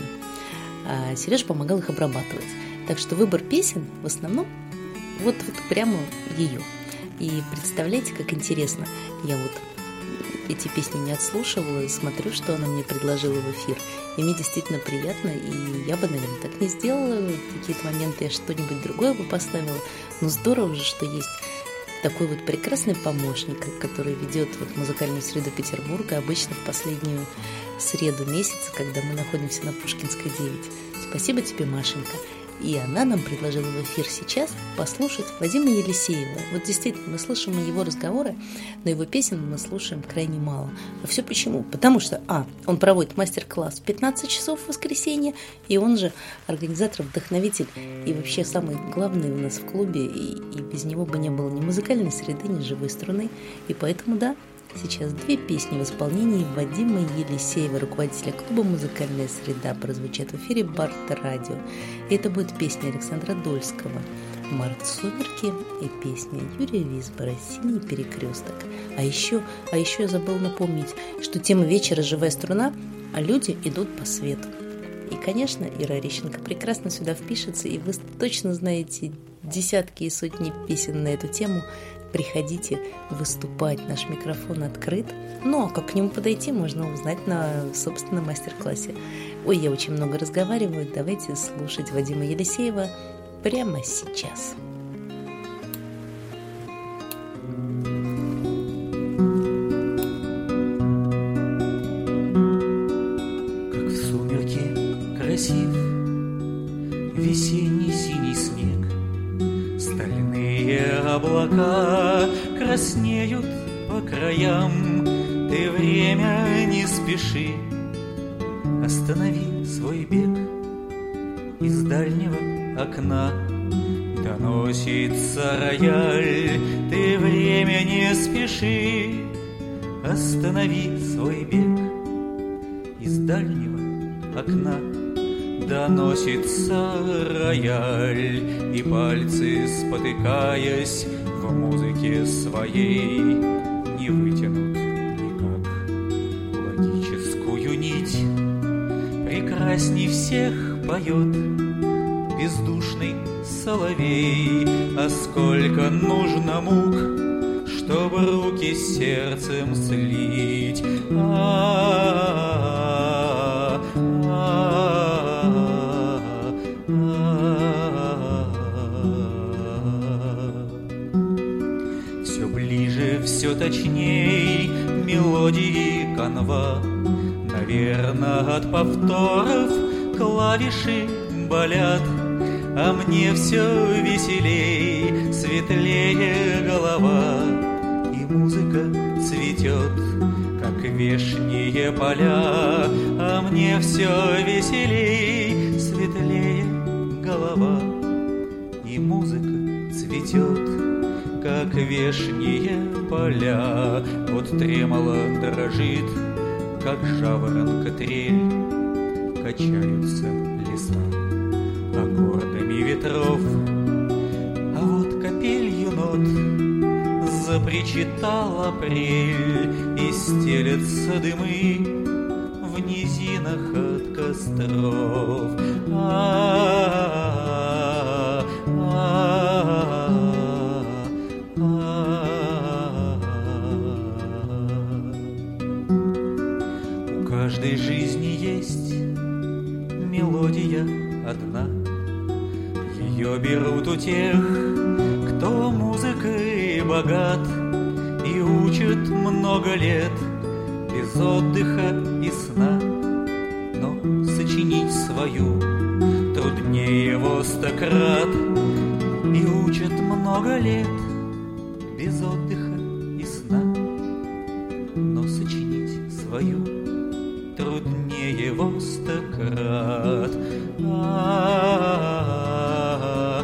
А Сережа помогал их обрабатывать. Так что выбор песен в основном вот, вот прямо ее. И представляете, как интересно. Я вот эти песни не отслушивала и смотрю, что она мне предложила в эфир. И мне действительно приятно, и я бы, наверное, так не сделала. В какие-то моменты я что-нибудь другое бы поставила. Но здорово же, что есть такой вот прекрасный помощник, который ведет вот музыкальную среду Петербурга обычно в последнюю среду месяца, когда мы находимся на Пушкинской девять. Спасибо тебе, Машенька. И она нам предложила в эфир сейчас послушать Вадима Елисеева. Вот действительно, мы слышим его разговоры, но его песен мы слушаем крайне мало. А все почему? Потому что, а, он проводит мастер-класс в пятнадцать часов в воскресенье, и он же организатор, вдохновитель, и вообще самый главный у нас в клубе, и, и без него бы не было ни музыкальной среды, ни живой струны. И поэтому, да, сейчас две песни в исполнении Вадима Елисеева, руководителя клуба «Музыкальная среда», прозвучат в эфире Барт Радио. И это будет песня Александра Дольского «Март, сумерки» и песня Юрия Висбора «Синий перекресток». А еще, а еще я забыла напомнить, что тема вечера «Живая струна», а люди идут по свету. И, конечно, Ира Орищенко прекрасно сюда впишется, и вы точно знаете десятки и сотни песен на эту тему. Приходите выступать, наш микрофон открыт. Ну, а как к нему подойти, можно узнать на собственном мастер-классе. Ой, я очень много разговариваю, давайте слушать Вадима Елисеева прямо сейчас. Как в сумерки красив весенний синий снег, стальные облака краснеют по краям. Ты, время, не спеши, останови свой бег. Из дальнего окна доносится рояль. Ты, время, не спеши, останови свой бег. Из дальнего окна доносится рояль, и пальцы, спотыкаясь в музыке своей, не вытянут никак логическую нить. Прекрасней всех поет бездушный соловей. А сколько нужно мук, чтобы руки с сердцем слить. А-а-а, а-а-а. Все ближе, все точней мелодии канва. Наверно, от повторов клавиши болят, а мне все веселей, светлее голова. И музыка цветет, как вешние поля, а мне все веселей, светлее голова. И и музыка цветет, как вешние поля. Вот тремоло дрожит, как жаворонка трель, качаются леса аккордами ветров. А вот капелью нот запричитал апрель, и стелятся дымы в низинах от костров. А-а-а, а-а-а, а-а-а. У каждой жизни есть мелодия одна. Ее берут у тех, кто музыкой богат и учат много лет без отдыха и сна. Но сочинить свою труднее во сто крат, и учат много лет без отдыха и сна. Но сочинить свою труднее во сто крат. А-а-а,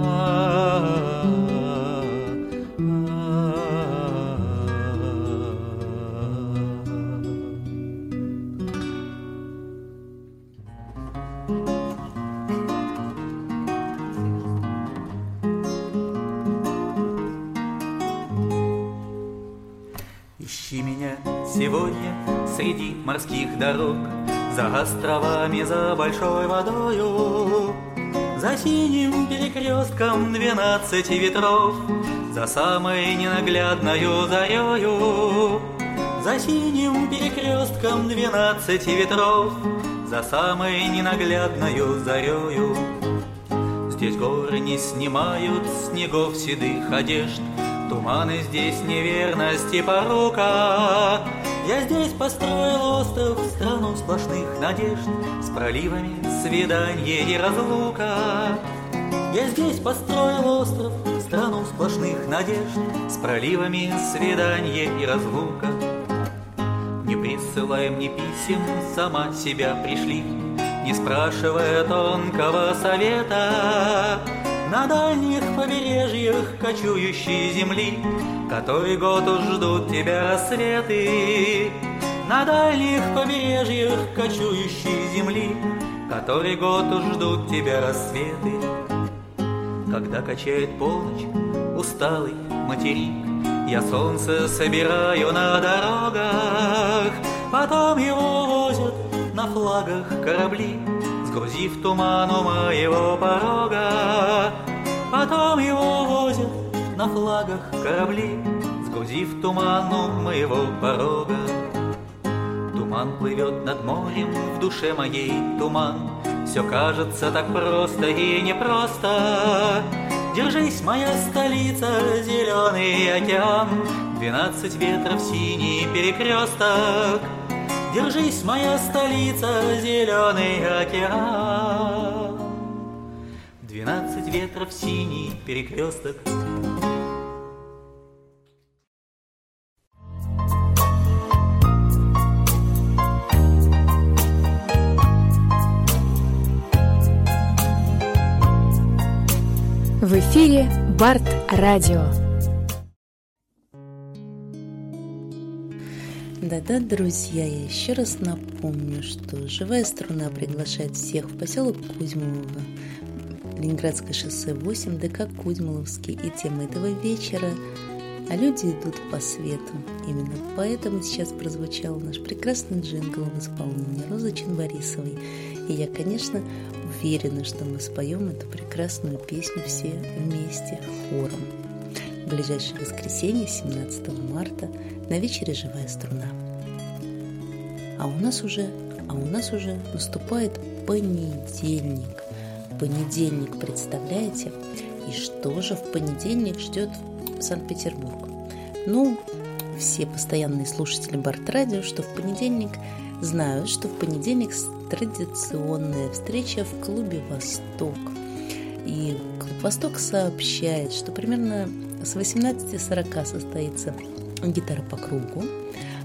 ищи меня сегодня среди морских дорог, за островами, за большой водою, за синим перекрестком двенадцати ветров, за самой ненаглядною зарею. За синим перекрестком двенадцати ветров, за самой ненаглядною зарею. Здесь горы не снимают снегов седых одежд, туманы здесь неверность и порука. Я здесь построил остров, страну сплошных надежд, с проливами свиданье и разлука. Я здесь построил остров, страну сплошных надежд, с проливами свиданье и разлука. Не присылай мне писем, сама себя пришли, не спрашивая тонкого совета. На дальних побережьях кочующей земли который год уж ждут тебя рассветы. На дальних побережьях кочующей земли который год уж ждут тебя рассветы. Когда качает полночь усталый материк, я солнце собираю на дорогах, потом его возят на флагах корабли, сгрузив туман у моего порога. Потом его возят на флагах корабли, сгрузив туман у моего порога. Туман плывет над морем, в душе моей туман. Все кажется так просто и непросто. Держись, моя столица, зеленый океан, двенадцать ветров, синий перекресток. Держись, моя столица, зеленый океан, двенадцать ветров, синий перекресток. В эфире Барт-радио. Да-да, друзья, я еще раз напомню, что «Живая струна» приглашает всех в поселок Кузьмолово, Ленинградское шоссе восемь, ДК Кузьмоловский. И тема этого вечера «А люди идут по свету». Именно поэтому сейчас прозвучал наш прекрасный джингл в исполнении Розы Чанбарисовой. И я, конечно, уверена, что мы споем эту прекрасную песню все вместе хором. В ближайшее воскресенье, семнадцатого марта, на вечере «Живая струна». А у нас уже, а у нас уже наступает понедельник. Понедельник, представляете? И что же в понедельник ждет Санкт-Петербург? Ну, все постоянные слушатели Барт-радио, что в понедельник знают, что в понедельник традиционная встреча в клубе «Восток». И клуб «Восток» сообщает, что примерно с восемнадцати сорока состоится гитара по кругу,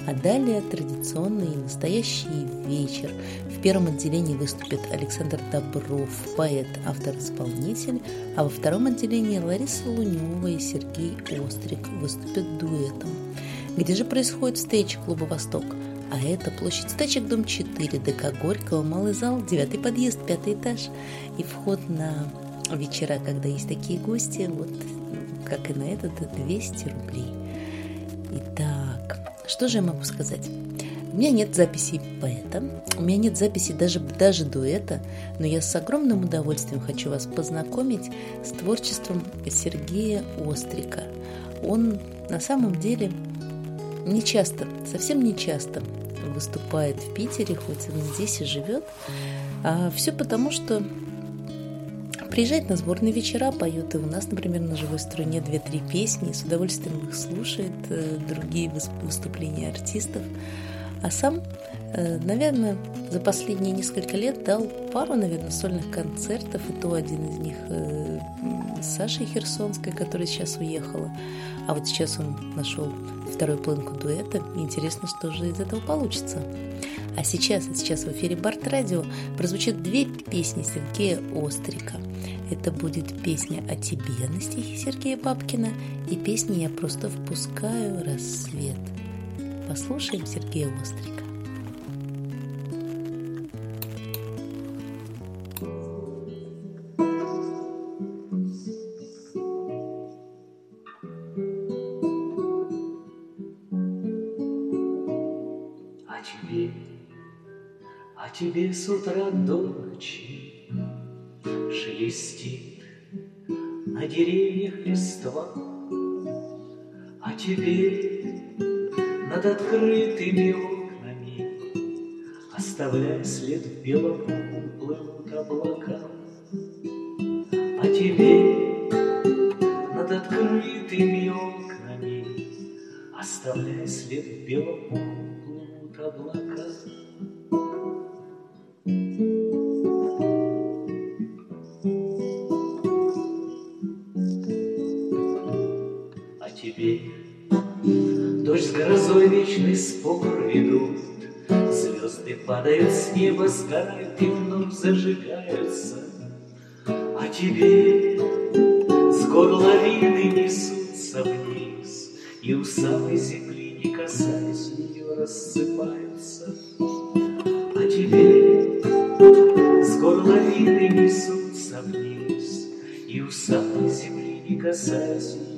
А далее традиционный и настоящий вечер. В первом отделении выступит Александр Добров, поэт, автор-исполнитель, а во втором отделении Лариса Лунева и Сергей Острик выступят дуэтом. Где же происходит встреча клуба «Восток»? А это площадь Стачек, дом четыре, ДК Горького, малый зал, девятый подъезд, пятый этаж. И вход на вечера, когда есть такие гости, вот как и на этот, двести рублей. Итак, что же я могу сказать? У меня нет записей поэта, у меня нет записей даже, даже дуэта, но я с огромным удовольствием хочу вас познакомить с творчеством Сергея Острика. Он на самом деле не часто, совсем не часто выступает в Питере, хоть он здесь и живет. А все потому, что приезжает на сборные вечера, поет и у нас, например, на живой струне две-три песни, и с удовольствием их слушает, другие выступления артистов. А сам, наверное, за последние несколько лет дал пару, наверное, сольных концертов, и то один из них с Сашей Херсонской, которая сейчас уехала. А вот сейчас он нашел вторую половинку дуэта. Интересно, что же из этого получится. А сейчас, а сейчас в эфире Барт Радио прозвучат две песни Сергея Острика. Это будет песня «О тебе» на стихи Сергея Бабкина и песня «Я просто впускаю рассвет». Послушаем Сергея Острика. О тебе с утра до ночи шелестит на деревьях листва, о тебе над открытыми окнами, оставляя след в белом, плывут облака. О тебе над открытыми окнами, оставляя след в белом, плывут облака. Дождь с грозой вечный спор ведут, звезды падают с неба, сгорают и вновь зажигаются. А тебе с гор лавины несутся вниз, и у самой земли, не касаясь ее, рассыпаются. А тебе с гор лавины несутся вниз, и у самой земли, не касаясь ее.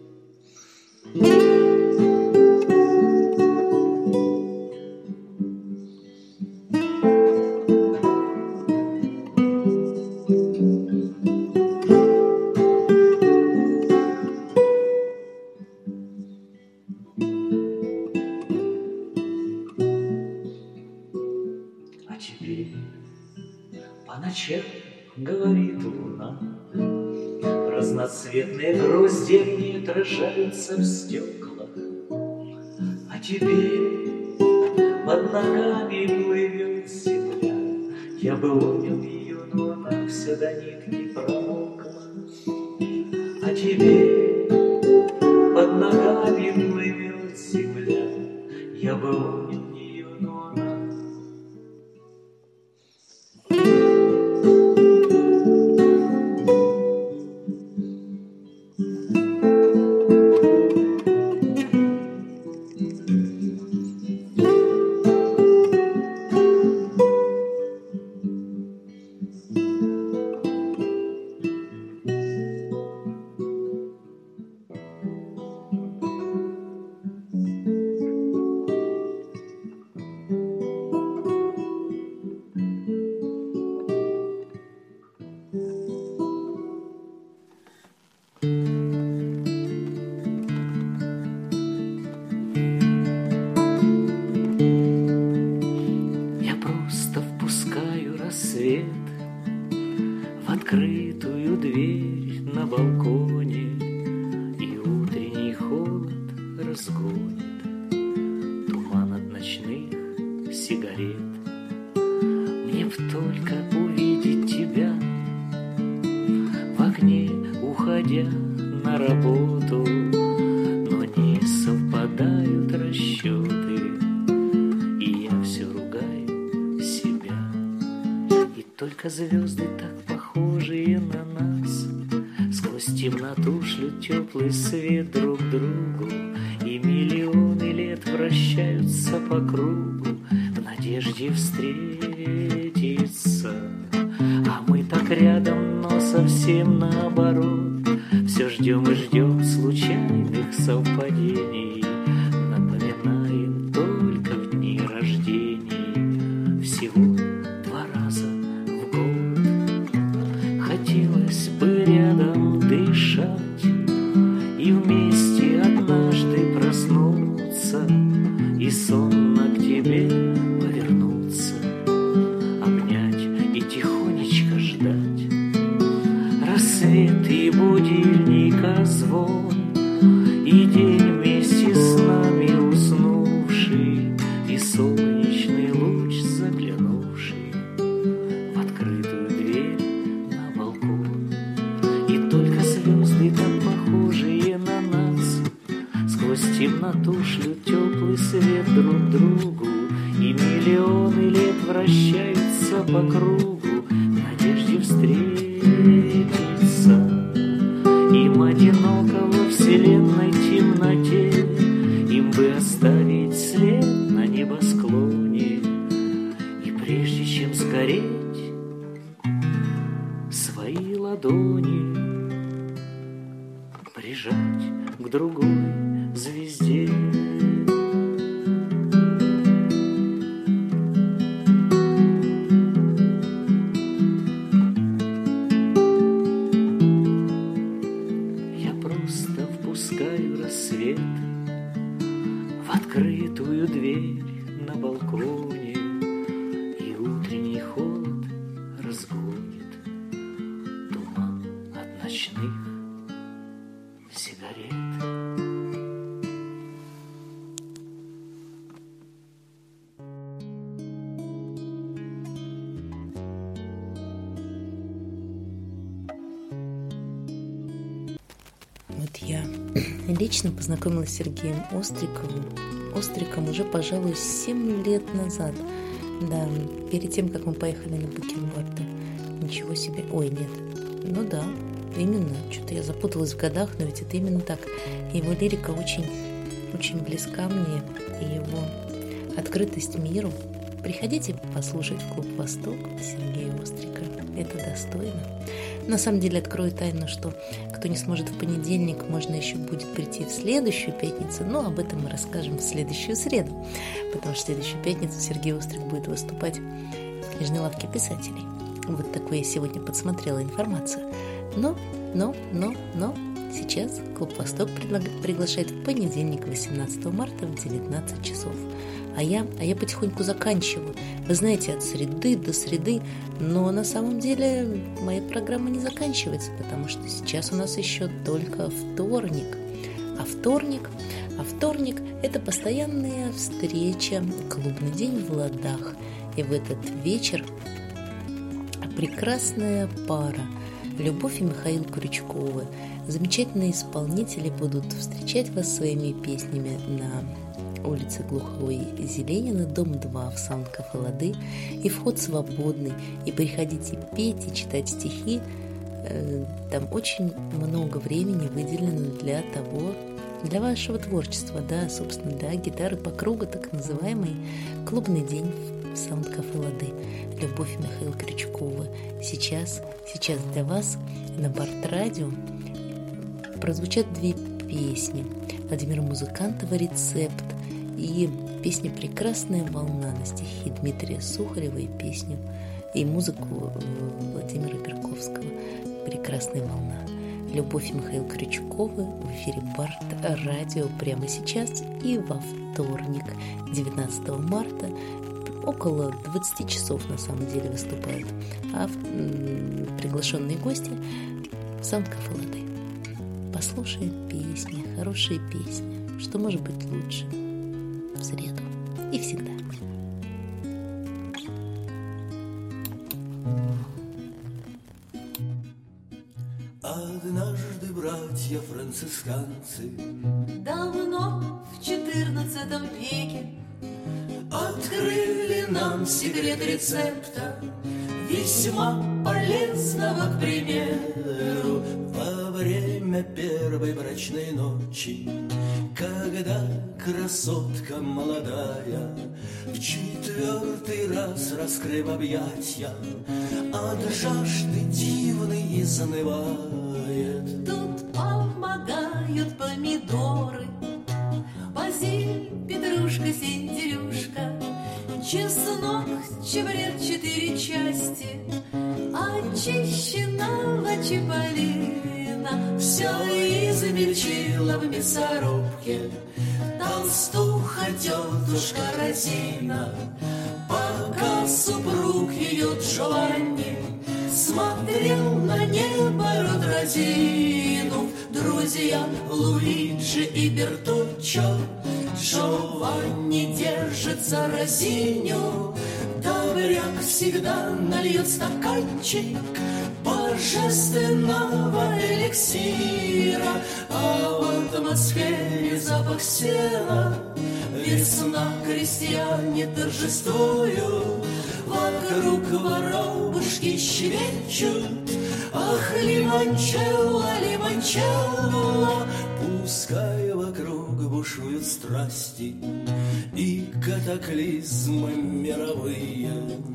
Говорит луна, разноцветные грозди не отражаются в стеклах. А тебе под ногами плывет земля, я бы обнял ее, но она вся до нитки промокла. А тебе под ногами плывет земля, я бы обнял ее, но она. Открытую дверь на балконе, и утренний холод разгонит туман от ночных сигарет. Мне б только увидеть тебя в окне, уходя на работу, но не совпадают расчеты. только звезды так похожие на нас сквозь темноту шлют теплый свет друг другу, и миллионы лет вращаются по кругу в надежде встретиться. А мы так рядом, но совсем наоборот, все ждем и ждем случайных совпадений, напоминаем только в дни рождений всего два раза в год. Хотелось бы рядом дышать и вместе однажды проснуться и сонно к тебе повернуться, обнять и тихонечко ждать рассвет и будильника звон, и день вместе с нами уснувший, и солнечный луч заглянувший в открытую дверь на балкон. И только звезды так похожие на нас сквозь темноту шлют теплый свет друг другу, и миллионы лет вращаются по кругу в надежде встретиться. Им одиноко во вселенной темноте, им бы оставить след на небосклоне, и прежде чем сгореть, свои ладони прижать к другой звезде. Я просто впускаю рассвет в открытую дверь на балконе, и утренний холод разгонит туман от ночных сигарет. Вот я лично познакомилась с Сергеем Остриковым, Остриком уже, пожалуй, семь лет назад. Да, перед тем, как мы поехали на бакенбарды. Ничего себе. Ой, нет. Ну да, именно. Что-то я запуталась в годах, но ведь это именно так. Его лирика очень, очень близка мне, и его открытость миру. Приходите послушать в клуб «Восток» Сергея Острика. Это достойно. На самом деле открою тайну, что кто не сможет в понедельник, можно еще будет прийти в следующую пятницу, но об этом мы расскажем в следующую среду, потому что в следующую пятницу Сергей Острик будет выступать в книжной лавке писателей. Вот такую я сегодня подсмотрела информацию. Но, но, но, но сейчас клуб «Восток» приглашает в понедельник, восемнадцатого марта в девятнадцать часов. А я, а я потихоньку заканчиваю. Вы знаете, от среды до среды. Но на самом деле моя программа не заканчивается, потому что сейчас у нас еще только вторник. А вторник, а вторник – это постоянная встреча, клубный день в Ладах. И в этот вечер прекрасная пара Любовь и Михаил Крючковы. Замечательные исполнители будут встречать вас своими песнями на улице Глухой Зеленина, дом два в Саунд-кафе «Лады». И вход свободный. И приходите петь и читать стихи. Там очень много времени выделено для того, для вашего творчества, да, собственно, да, гитары по кругу, так называемый клубный день в Саунд-кафе «Лады». Любовь и Михаил Крючковы. Сейчас, сейчас для вас на Барт-радио прозвучат две песни. Владимира Музыкантова «Рецепт» и песня «Прекрасная волна» на стихи Дмитрия Сухарева и песню и музыку Владимира Перковского «Прекрасная волна». Любовь и Михаил Крючковы в эфире Барт-радио прямо сейчас и во вторник, девятнадцатого марта, около двадцати часов на самом деле выступают, а приглашенные гости в Саунд-кафе «Лады». Послушаем песни, хорошие песни, что может быть лучше в среду и всегда. Однажды братья-францисканцы давно в четырнадцатом веке открыли нам секрет рецепта. Ведь весьма полезного, к примеру, во время первой брачной ночи, когда красотка молодая в четвертый раз, раскрыв объятья, от жажды дивной изнывает. Тут помогают помидоры, базиль, петрушка, сельдерюшка, чеснок, чабрек, четыре части, очищенного чиполлино. Все измельчила в мясорубке толстуха тетушка Розина. Пока супруг ее Джованни смотрел на небо, рот разинув, друзья Луиджи и Бертуччо, Джованни держится Розиню, добряк всегда нальет стаканчик божественного эликсира, а в атмосфере запах сена. Весна, крестьяне торжествуют, вокруг воробушки щебечут. Ах, лимончелло, лимончелло, пускай вокруг бушуют страсти и катаклизмы мировые.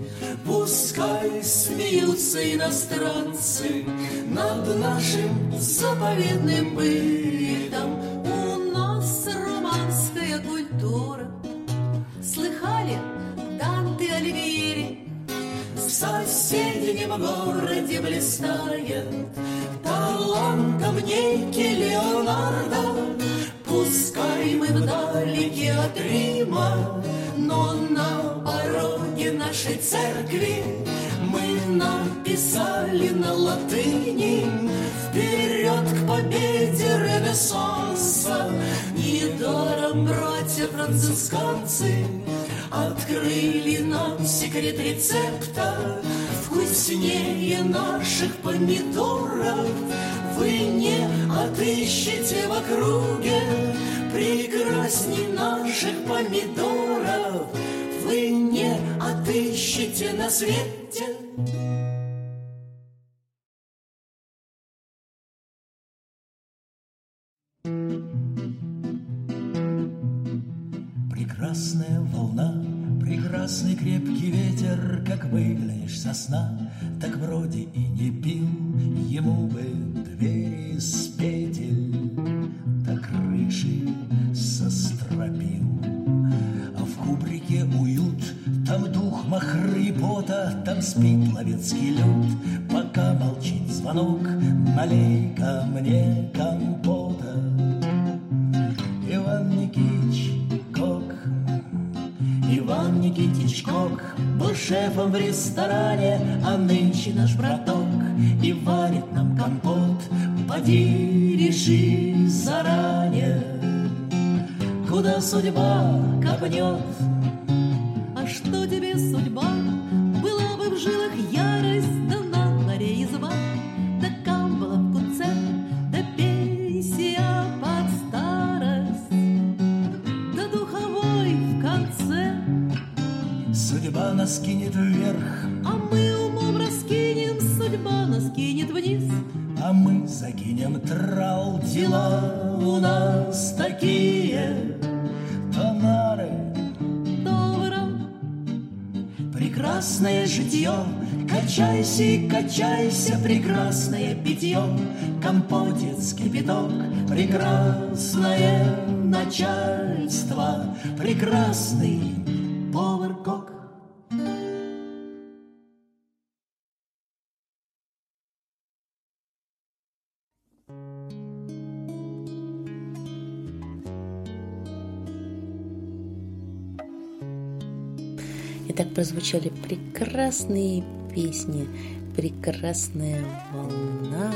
Пускай смеются иностранцы над нашим заповедным бытом. У нас романская культура. Слыхали? Данте Альгиери в соседнем городе блистает талантом некий Леонардо. Пускай мы вдалеке от Рима, но на пороге нашей церкви мы написали на латыни: вперед к победе Ренессанса. Недаром братья францисканцы открыли нам секрет рецепта вкуснее наших помидоров. Вы не отыщете в округе прекрасней наших помидоров. Вы не отыщете на свете. Прекрасная волна, прекрасный крепкий ветер, как выглянешь со сна, так вроде и не пил, ему бы двери с петель, да крыши со стропил. А в кубрике уют, там дух махры и пота, там спит ловецкий люд. Пока молчит звонок, налей ко мне компота. Иван Никитич Кок, Иван Никитич Кок был шефом в ресторане, а нынче наш браток и варит нам компот. Поди реши заранее, куда судьба копнет. А что тебе судьба? Была бы в жилах ярость, да на дворе изба, да камбала в куце, да пенсия под старость, да духовой в конце. Судьба нас кинет вверх, а мы умом раскинем, судьба нас кинет вниз, а мы закинем трал. Дела у нас такие, то нары, то враг. Прекрасное житье, качайся и качайся, прекрасное питье, компотец, кипяток, прекрасное начальство, прекрасный повар-кок. Итак, прозвучали прекрасные песни, прекрасная волна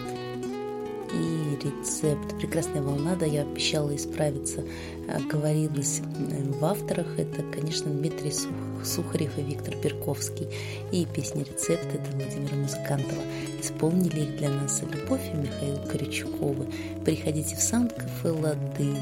и рецепт. Прекрасная волна, да, я обещала исправиться, оговорилась в авторах. Это, конечно, Дмитрий Сухарев и Виктор Перковский. И песня «Рецепт» — это Владимира Музыкантова. Исполнили их для нас Любовь и Михаил Корячуковы. Приходите в Санкт-кафе «Лады»,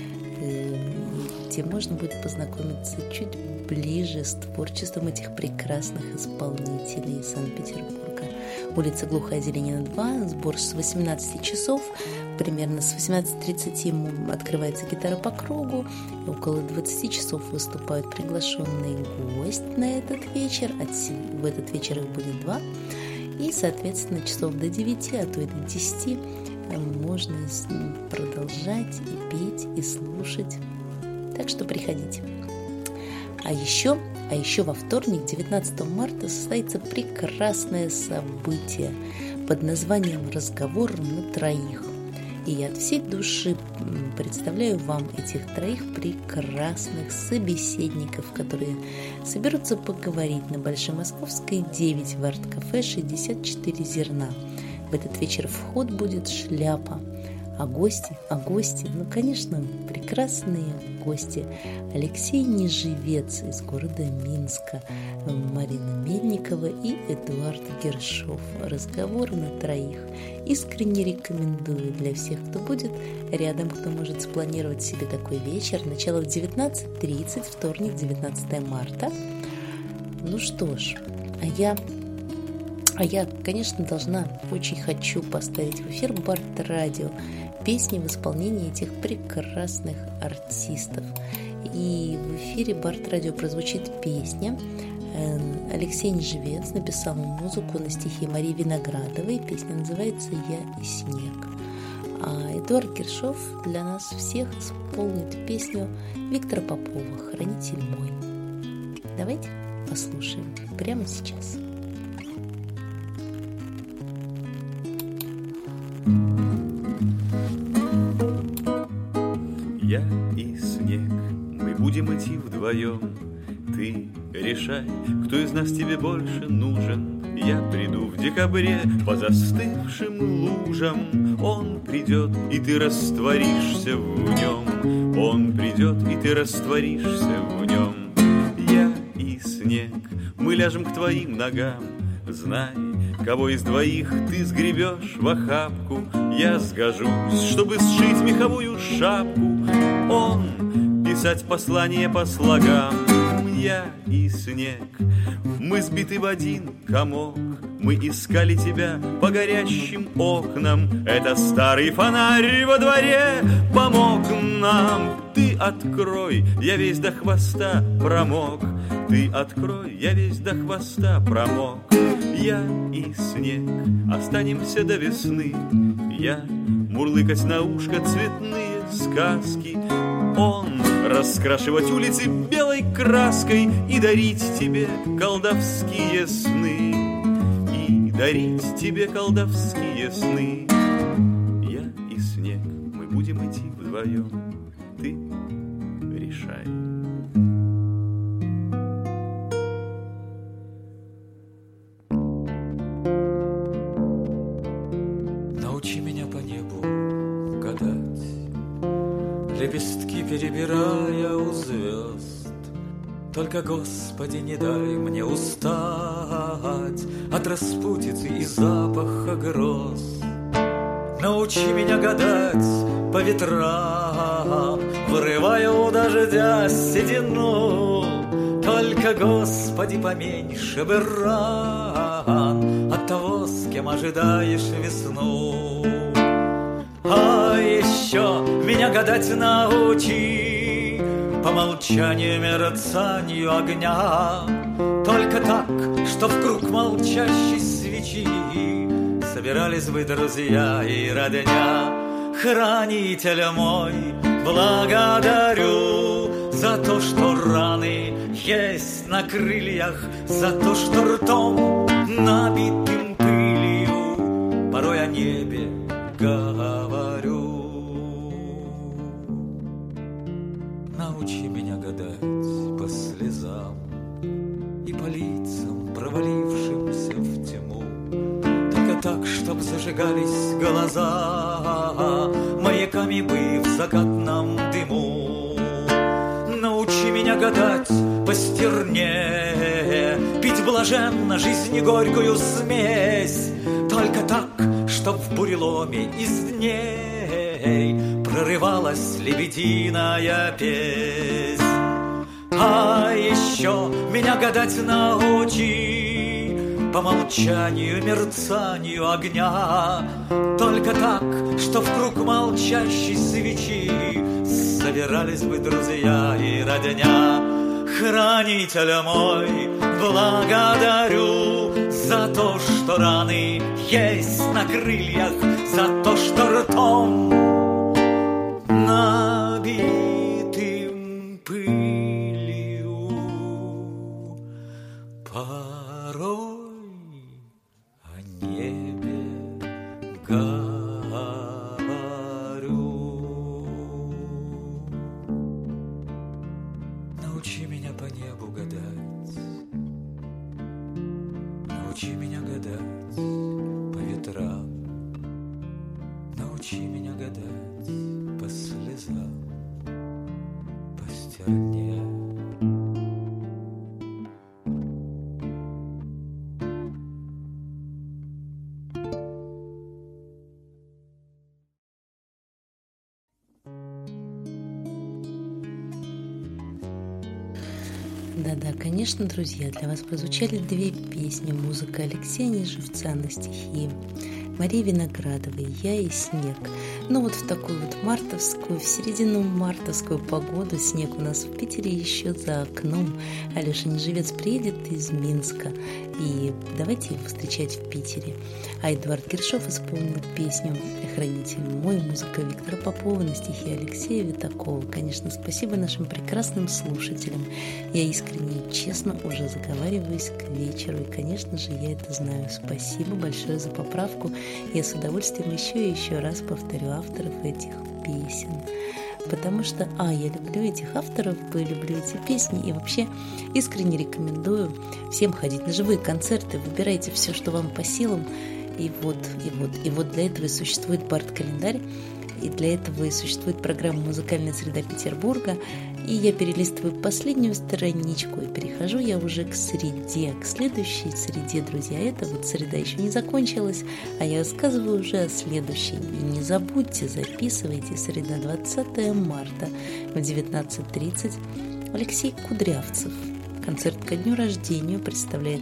где можно будет познакомиться чуть ближе с творчеством этих прекрасных исполнителей, Санкт-Петербурга. Улица Глухая Зеленина, два, сбор с восемнадцати часов. Примерно с восемнадцати тридцати открывается гитара по кругу, и около двадцати часов выступают приглашенные гости на этот вечер. В этот вечер их будет два. И, соответственно, часов до девяти, а то и до десяти можно продолжать и петь, и слушать. Так что приходите. А еще, а еще во вторник, девятнадцатого марта, состоится прекрасное событие под названием «Разговор на троих». И я от всей души представляю вам этих троих прекрасных собеседников, которые соберутся поговорить на Большой Московской, девять, в арт-кафе шестьдесят четыре зерна. В этот вечер вход будет шляпа. А гости, а гости, ну, конечно, прекрасные гости. Алексей Неживец из города Минска, Марина Мельникова и Эдуард Гершов. Разговор на троих. Искренне рекомендую для всех, кто будет рядом, кто может спланировать себе такой вечер. Начало в девятнадцать тридцать, вторник, девятнадцатого марта. Ну что ж, а я... А я, конечно, должна, очень хочу поставить в эфир Барт-радио песни в исполнении этих прекрасных артистов. И в эфире Барт-радио прозвучит песня. Алексей Неживец написал музыку на стихи Марии Виноградовой. Песня называется «Я и снег». А Эдуард Гершов для нас всех исполнит песню Виктора Попова «Хранитель мой». Давайте послушаем прямо сейчас. Я и снег, мы будем идти вдвоем. Ты решай, кто из нас тебе больше нужен. Я приду в декабре по застывшим лужам. Он придет, и ты растворишься в нем. Он придет, и ты растворишься в нем. Я и снег, мы ляжем к твоим ногам. Знай, кого из двоих ты сгребешь в охапку. Я сгожусь, чтобы сшить меховую шапку. Он писать послание по слогам. Я и снег, мы сбиты в один комок. Мы искали тебя по горящим окнам. Это старый фонарь во дворе помог нам. Ты открой, я весь до хвоста промок. Ты открой, я весь до хвоста промок. Я и снег, останемся до весны. Я мурлыкать на ушко цветные сказки. Он раскрашивать улицы белой краской и дарить тебе колдовские сны. И дарить тебе колдовские сны. Я и снег, мы будем идти вдвоем. Ты решай. Лепестки перебирая у звезд. Только, Господи, не дай мне устать от распутицы и запаха гроз. Научи меня гадать по ветрам, вырывая у дождя седину. Только, Господи, поменьше бы ран от того, с кем ожидаешь весну. А еще меня гадать научи по молчанию, мерцанию огня. Только так, что в круг молчащей свечи собирались бы друзья и родня. Хранитель мой, благодарю за то, что раны есть на крыльях, за то, что ртом набитым пылью порой о небе говорю. Научи меня гадать по слезам и по лицам, провалившимся в тьму. Только так, чтоб зажигались глаза маяками бы в закатном дыму. Научи меня гадать по стерне, пить блаженно жизни горькую смесь. Только так, чтоб в буреломе из дней прорывалась лебединая песнь. А еще меня гадать научи по молчанию, мерцанию огня. Только так, что в круг молчащей свечи собирались бы друзья и родня. Хранитель мой, благодарю за то, что раны есть на крыльях, за то, что ртом набитым пылью порой о небе говорю. Научи меня по небу гадать, научи меня гадать по ветрам, научи меня гадать по слезам, по стерне. Да-да, конечно, друзья, для вас прозвучали две песни. Музыка Алексея Неживца на стихи Марии Виноградовой «Я и снег». Ну вот в такую вот мартовскую, в середину мартовскую погоду, снег у нас в Питере еще за окном. Алеша Неживец приедет из Минска, и давайте его встречать в Питере. А Эдуард Гершов исполнил песню «Хранитель мой», музыка Виктора Попова на стихи Алексея Витакова. Конечно, спасибо нашим прекрасным слушателям. Я искренне и честно уже заговариваюсь к вечеру, и, конечно же, я это знаю. Спасибо большое за поправку. Я с удовольствием еще и еще раз повторю авторов этих песен. Потому что, а, я люблю этих авторов, люблю эти песни, и вообще искренне рекомендую всем ходить на живые концерты. Выбирайте все, что вам по силам. И вот, и вот, и вот для этого и существует Барт-календарь, и для этого и существует программа «Музыкальная среда Петербурга». И я перелистываю последнюю страничку, и перехожу я уже к среде, к следующей среде, друзья. Это вот среда еще не закончилась, а я рассказываю уже о следующей. И не забудьте, записывайте, среда двадцатого марта в девятнадцать тридцать Алексей Кудрявцев. Концерт ко дню рождения представляет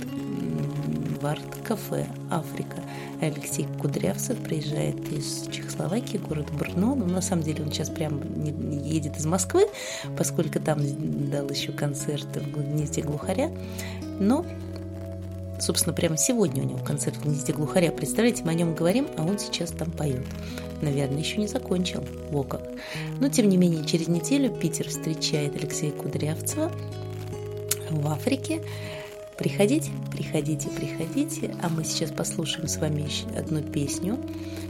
в арт-кафе «Африка». Алексей Кудрявцев приезжает из Чехословакии, город Брно. Но на самом деле он сейчас прямо едет из Москвы, поскольку там дал еще концерт в «Гнезде глухаря». Но, собственно, прямо сегодня у него концерт в «Гнезде глухаря». Представляете, мы о нем говорим, а он сейчас там поет. Наверное, еще не закончил. Во как. Но, тем не менее, через неделю Питер встречает Алексея Кудрявцева в Африке. Приходите, приходите, приходите. А мы сейчас послушаем с вами еще одну песню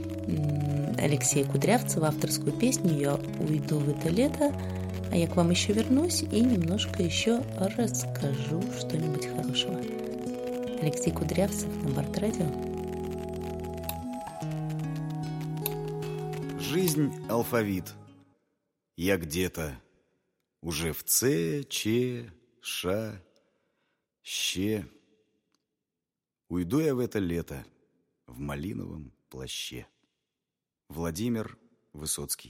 Алексея Кудрявцева, авторскую песню «Я уйду в это лето». А я к вам еще вернусь и немножко еще расскажу что-нибудь хорошего. Алексей Кудрявцев на Барт-радио. Жизнь — алфавит. Я где-то уже в Ц, Ч, Ш, Ще. Уйду я в это лето в малиновом плаще. Владимир Высоцкий.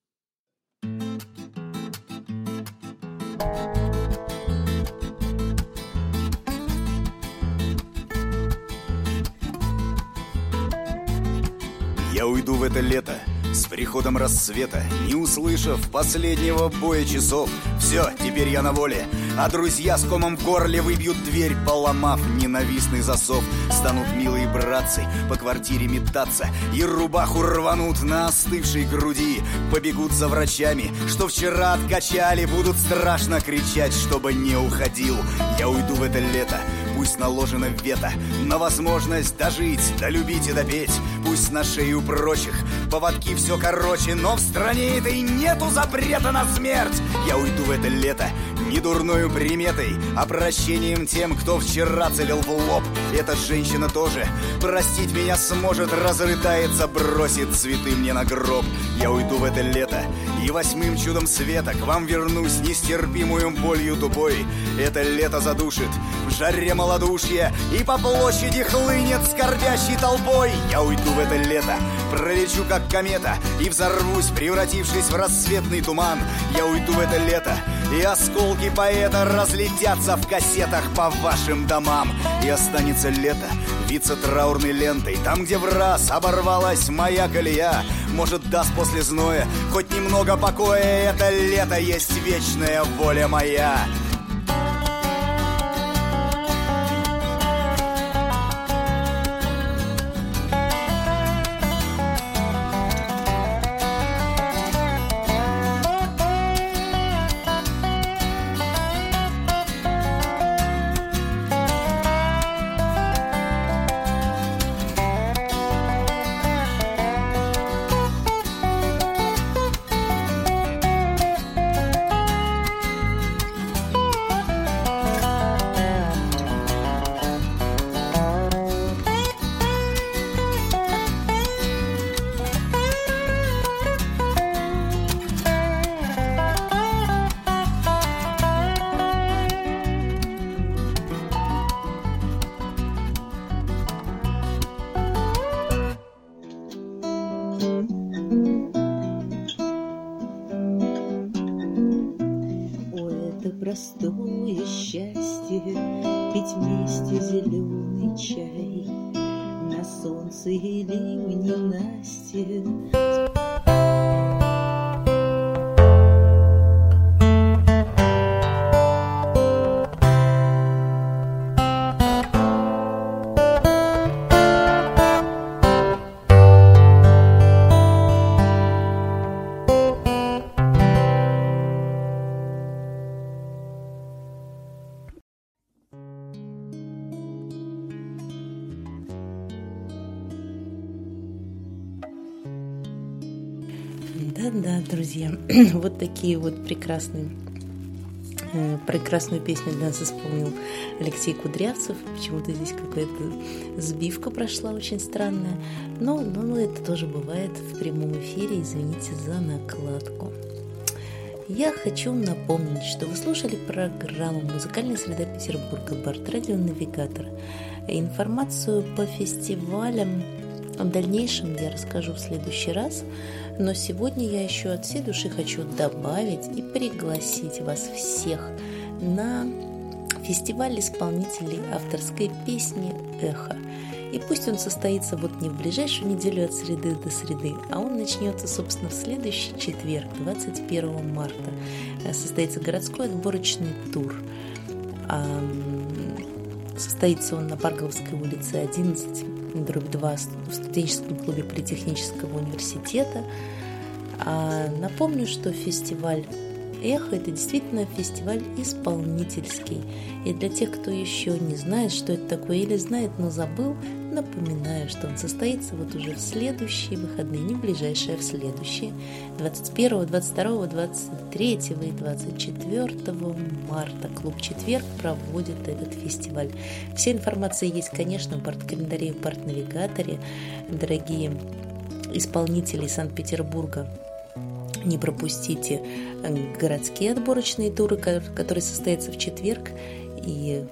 Я уйду в это лето с приходом рассвета, не услышав последнего боя часов. Все, теперь я на воле, а друзья с комом в горле выбьют дверь, поломав ненавистный засов. Станут милые братцы по квартире метаться и рубаху рванут на остывшей груди. Побегут за врачами, что вчера откачали, будут страшно кричать, чтобы не уходил. Я уйду в это лето, пусть наложено вето на возможность дожить, долюбить и допеть. Пусть на шею прочих поводки все короче, но в стране этой нету запрета на смерть. Я уйду в это лето не дурною приметой, а прощением тем, кто вчера целил в лоб. Эта женщина тоже простить меня сможет, разрыдается, бросит цветы мне на гроб. Я уйду в это лето и восьмым чудом света к вам вернусь нестерпимую болью тупой. Это лето задушит в жаре малодушья и по площади хлынет скорбящей толпой. Я уйду в это лето, пролечу как комета и взорвусь, превратившись в рассветный туман. Я уйду в это лето И осколки поэта разлетятся в кассетах по вашим домам. И останется лето, виться траурной лентой там, где в раз оборвалась моя колея. Может, даст после зноя хоть немного покоя. Это лето есть вечная воля моя. Простое счастье пить вместе зеленый чай на солнце или в ненастье. Да-да, друзья, вот такие вот прекрасные, э, прекрасную песню для нас исполнил Алексей Кудрявцев. Почему-то здесь какая-то сбивка прошла очень странная, но, но это тоже бывает в прямом эфире, извините за накладку. Я хочу напомнить, что вы слушали программу «Музыкальная среда Петербурга», Барт-радио «Навигатор». Информацию по фестивалям в дальнейшем я расскажу в следующий раз, но сегодня я еще от всей души хочу добавить и пригласить вас всех на фестиваль исполнителей авторской песни «Эхо». И пусть он состоится вот не в ближайшую неделю от среды до среды, а он начнется, собственно, в следующий четверг, двадцать первого марта. Состоится городской отборочный тур. Состоится он на Парголовской улице одиннадцать, дробь два, в студенческом клубе Политехнического университета. А напомню, что фестиваль «Эхо» — это действительно фестиваль исполнительский. И для тех, кто еще не знает, что это такое, или знает, но забыл, напоминаю, что он состоится вот уже в следующие выходные, не в ближайшие, а в следующие, двадцать первого, двадцать второго, двадцать третьего и двадцать четвёртого марта. Клуб «Четверг» проводит этот фестиваль. Вся информация есть, конечно, в парт-календаре, в парт-навигаторе. Дорогие исполнители Санкт-Петербурга, не пропустите городские отборочные туры, которые состоятся в четверг и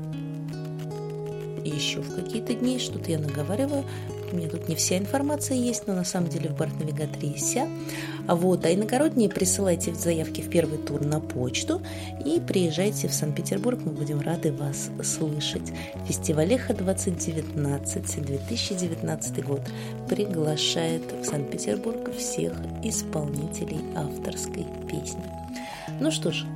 еще в какие-то дни. Что-то я наговариваю. У меня тут не вся информация есть, но на самом деле в Барт-навигаторе есть вся. А вот, а иногородние присылайте заявки в первый тур на почту и приезжайте в Санкт-Петербург, мы будем рады вас слышать. Фестиваль «Эхо двадцать девятнадцать», две тысячи девятнадцатый год, приглашает в Санкт-Петербург всех исполнителей авторской песни. Ну что ж,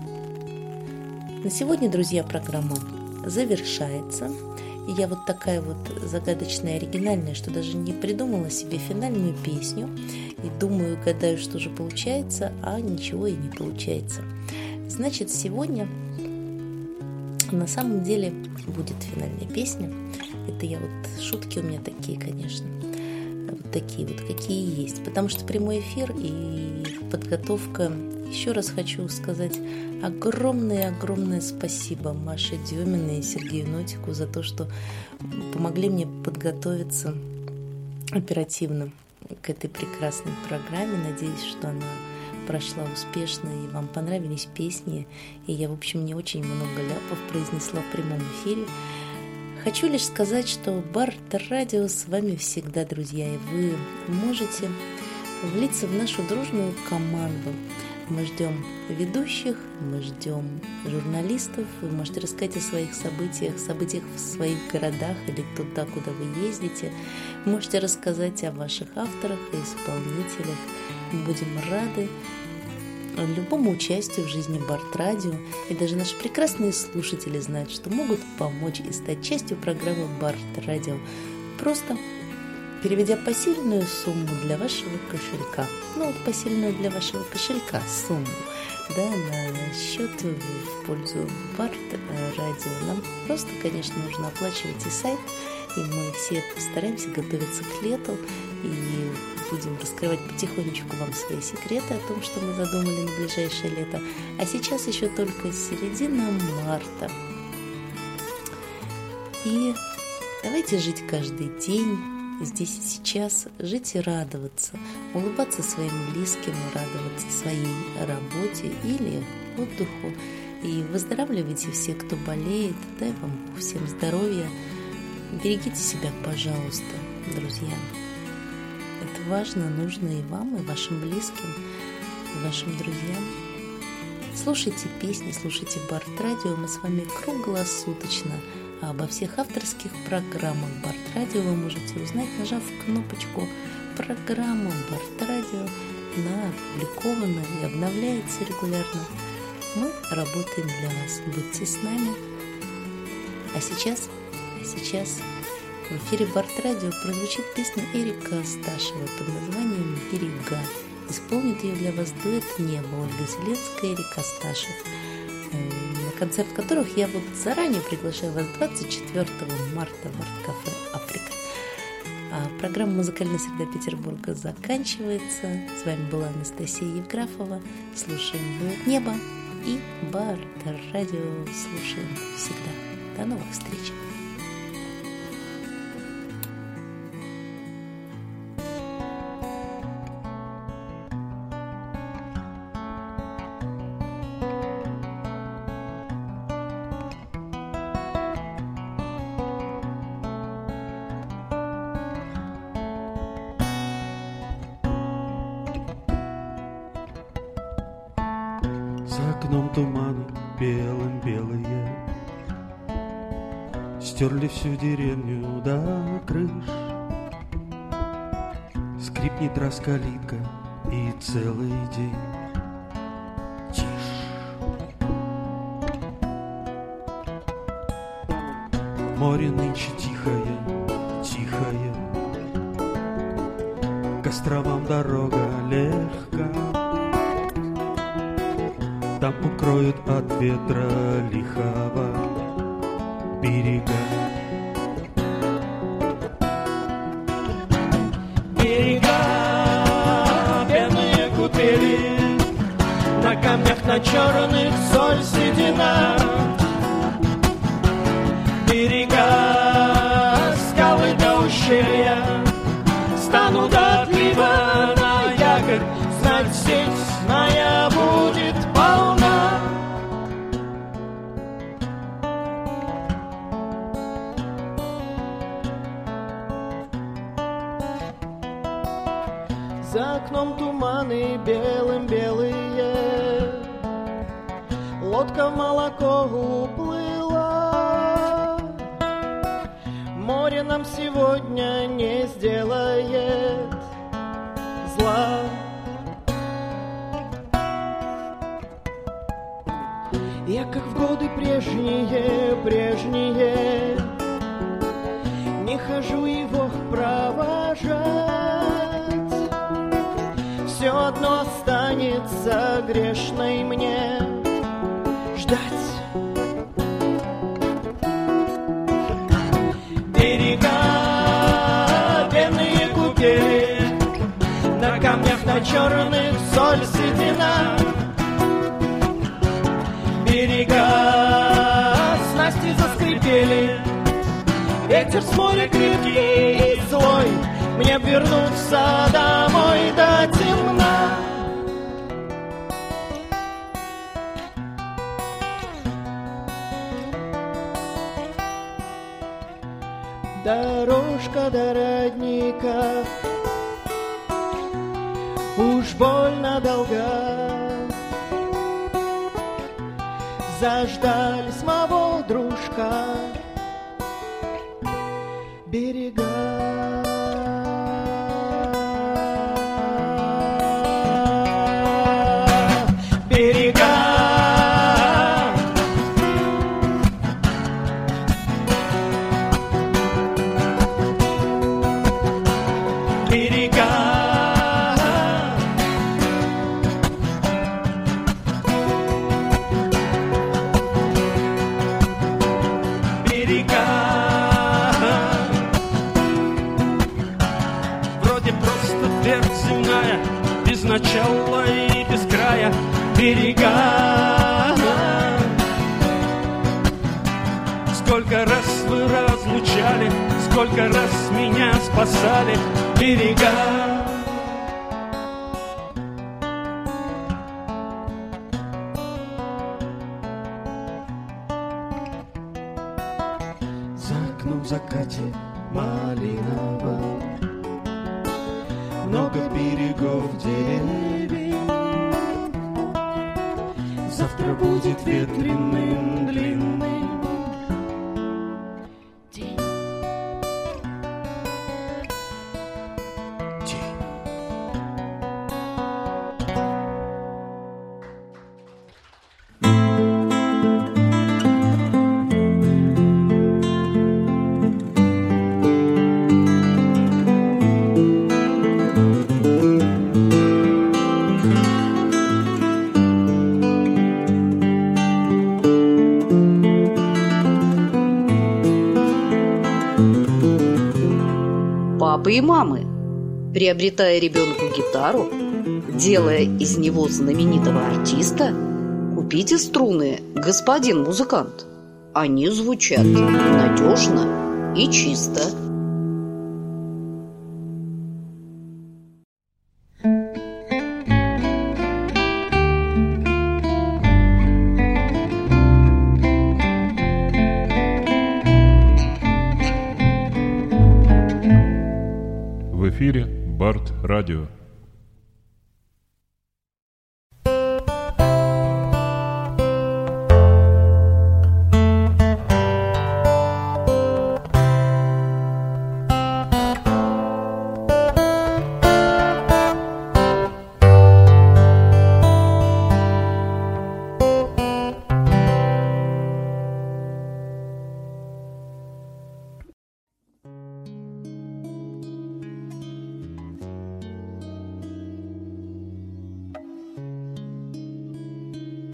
на сегодня, друзья, программа завершается. И я вот такая вот загадочная, оригинальная, что даже не придумала себе финальную песню. И думаю, гадаю, что же получается, а ничего и не получается. Значит, сегодня на самом деле будет финальная песня. Это я вот, шутки у меня такие, конечно. Вот такие вот, какие есть. Потому что прямой эфир и подготовка. Еще раз хочу сказать огромное-огромное спасибо Маше Деминой и Сергею Нотику за то, что помогли мне подготовиться оперативно к этой прекрасной программе. Надеюсь, что она прошла успешно и вам понравились песни. И я, в общем, не очень много ляпов произнесла в прямом эфире. Хочу лишь сказать, что Барт-радио с вами всегда, друзья, и вы можете влиться в нашу дружную команду. Мы ждем ведущих, мы ждем журналистов. Вы можете рассказать о своих событиях, событиях в своих городах или туда, куда вы ездите. Вы можете рассказать о ваших авторах и исполнителях. Мы будем рады любому участию в жизни Барт-радио. И даже наши прекрасные слушатели знают, что могут помочь и стать частью программы Барт-радио, просто переведя посильную сумму для вашего кошелька. Ну вот посильную для вашего кошелька сумму, да, на счет в пользу Барт-радио. Нам просто, конечно, нужно оплачивать и сайт, и мы все постараемся готовиться к лету и будем раскрывать потихонечку вам свои секреты о том, что мы задумали на ближайшее лето. А сейчас еще только середина марта. И давайте жить каждый день здесь и сейчас, жить и радоваться, улыбаться своим близким, радоваться своей работе или отдыху. И выздоравливайте все, кто болеет, дай вам всем здоровья. Берегите себя, пожалуйста, друзья. Это важно, нужно и вам, и вашим близким, и вашим друзьям. Слушайте песни, слушайте Барт-радио. Мы с вами круглосуточно. А обо всех авторских программах Барт-радио вы можете узнать, нажав кнопочку «Программа Барт-радио». Она опубликована и обновляется регулярно. Мы работаем для вас. Будьте с нами. А сейчас, а сейчас в эфире Барт-радио прозвучит песня Эрика Асташева под названием «Берега». Исполнит ее для вас дуэт «Небо» Ольга Зеленская и Эрик Асташев, на концерт которых я вот заранее приглашаю вас двадцать четвёртого марта в арт-кафе «Африка». А программа «Музыкальная среда Петербурга» заканчивается. С вами была Анастасия Евграфова. Слушаем дуэт «Небо» и Барт-радио. Слушаем всегда. До новых встреч! За окном туманы белым-белые стерли всю деревню до крыш. Скрипнет раз калитка и целый день тишь. Море нынче тихое, тихое, к островам дорога легка. Там укроют от ветра лихого берега. Берега, бедные купели, на камнях на черных соль седина. Берега, скалы до ущелья, станут до отлива на якорь, знать сеть моя будет полна. За окном туманы белым-белые, лодка в молоко уплыла. Море нам сегодня не сделает зла. Я, как в годы прежние, прежние, не хожу его провожать. Все одно останется грешной мне ждать. Берега, бедные купели, на камнях на черных соль седина. Берега, снасти заскрипели, ветер с моря крепкий и злой, мне вернуться домой до темна. Дорожка до родника уж больно долга. заждались моего дружка. Берега. Начала и без края берега. Сколько раз вы разлучали, сколько раз меня спасали берега. За окном в закате малиновом много берегов деревень. Завтра будет ветреным длинным день. День. Папы и мамы, приобретая ребенку гитару, делая из него знаменитого артиста, купите струны, господин музыкант. Они звучат надежно и чисто. В эфире Барт Радио.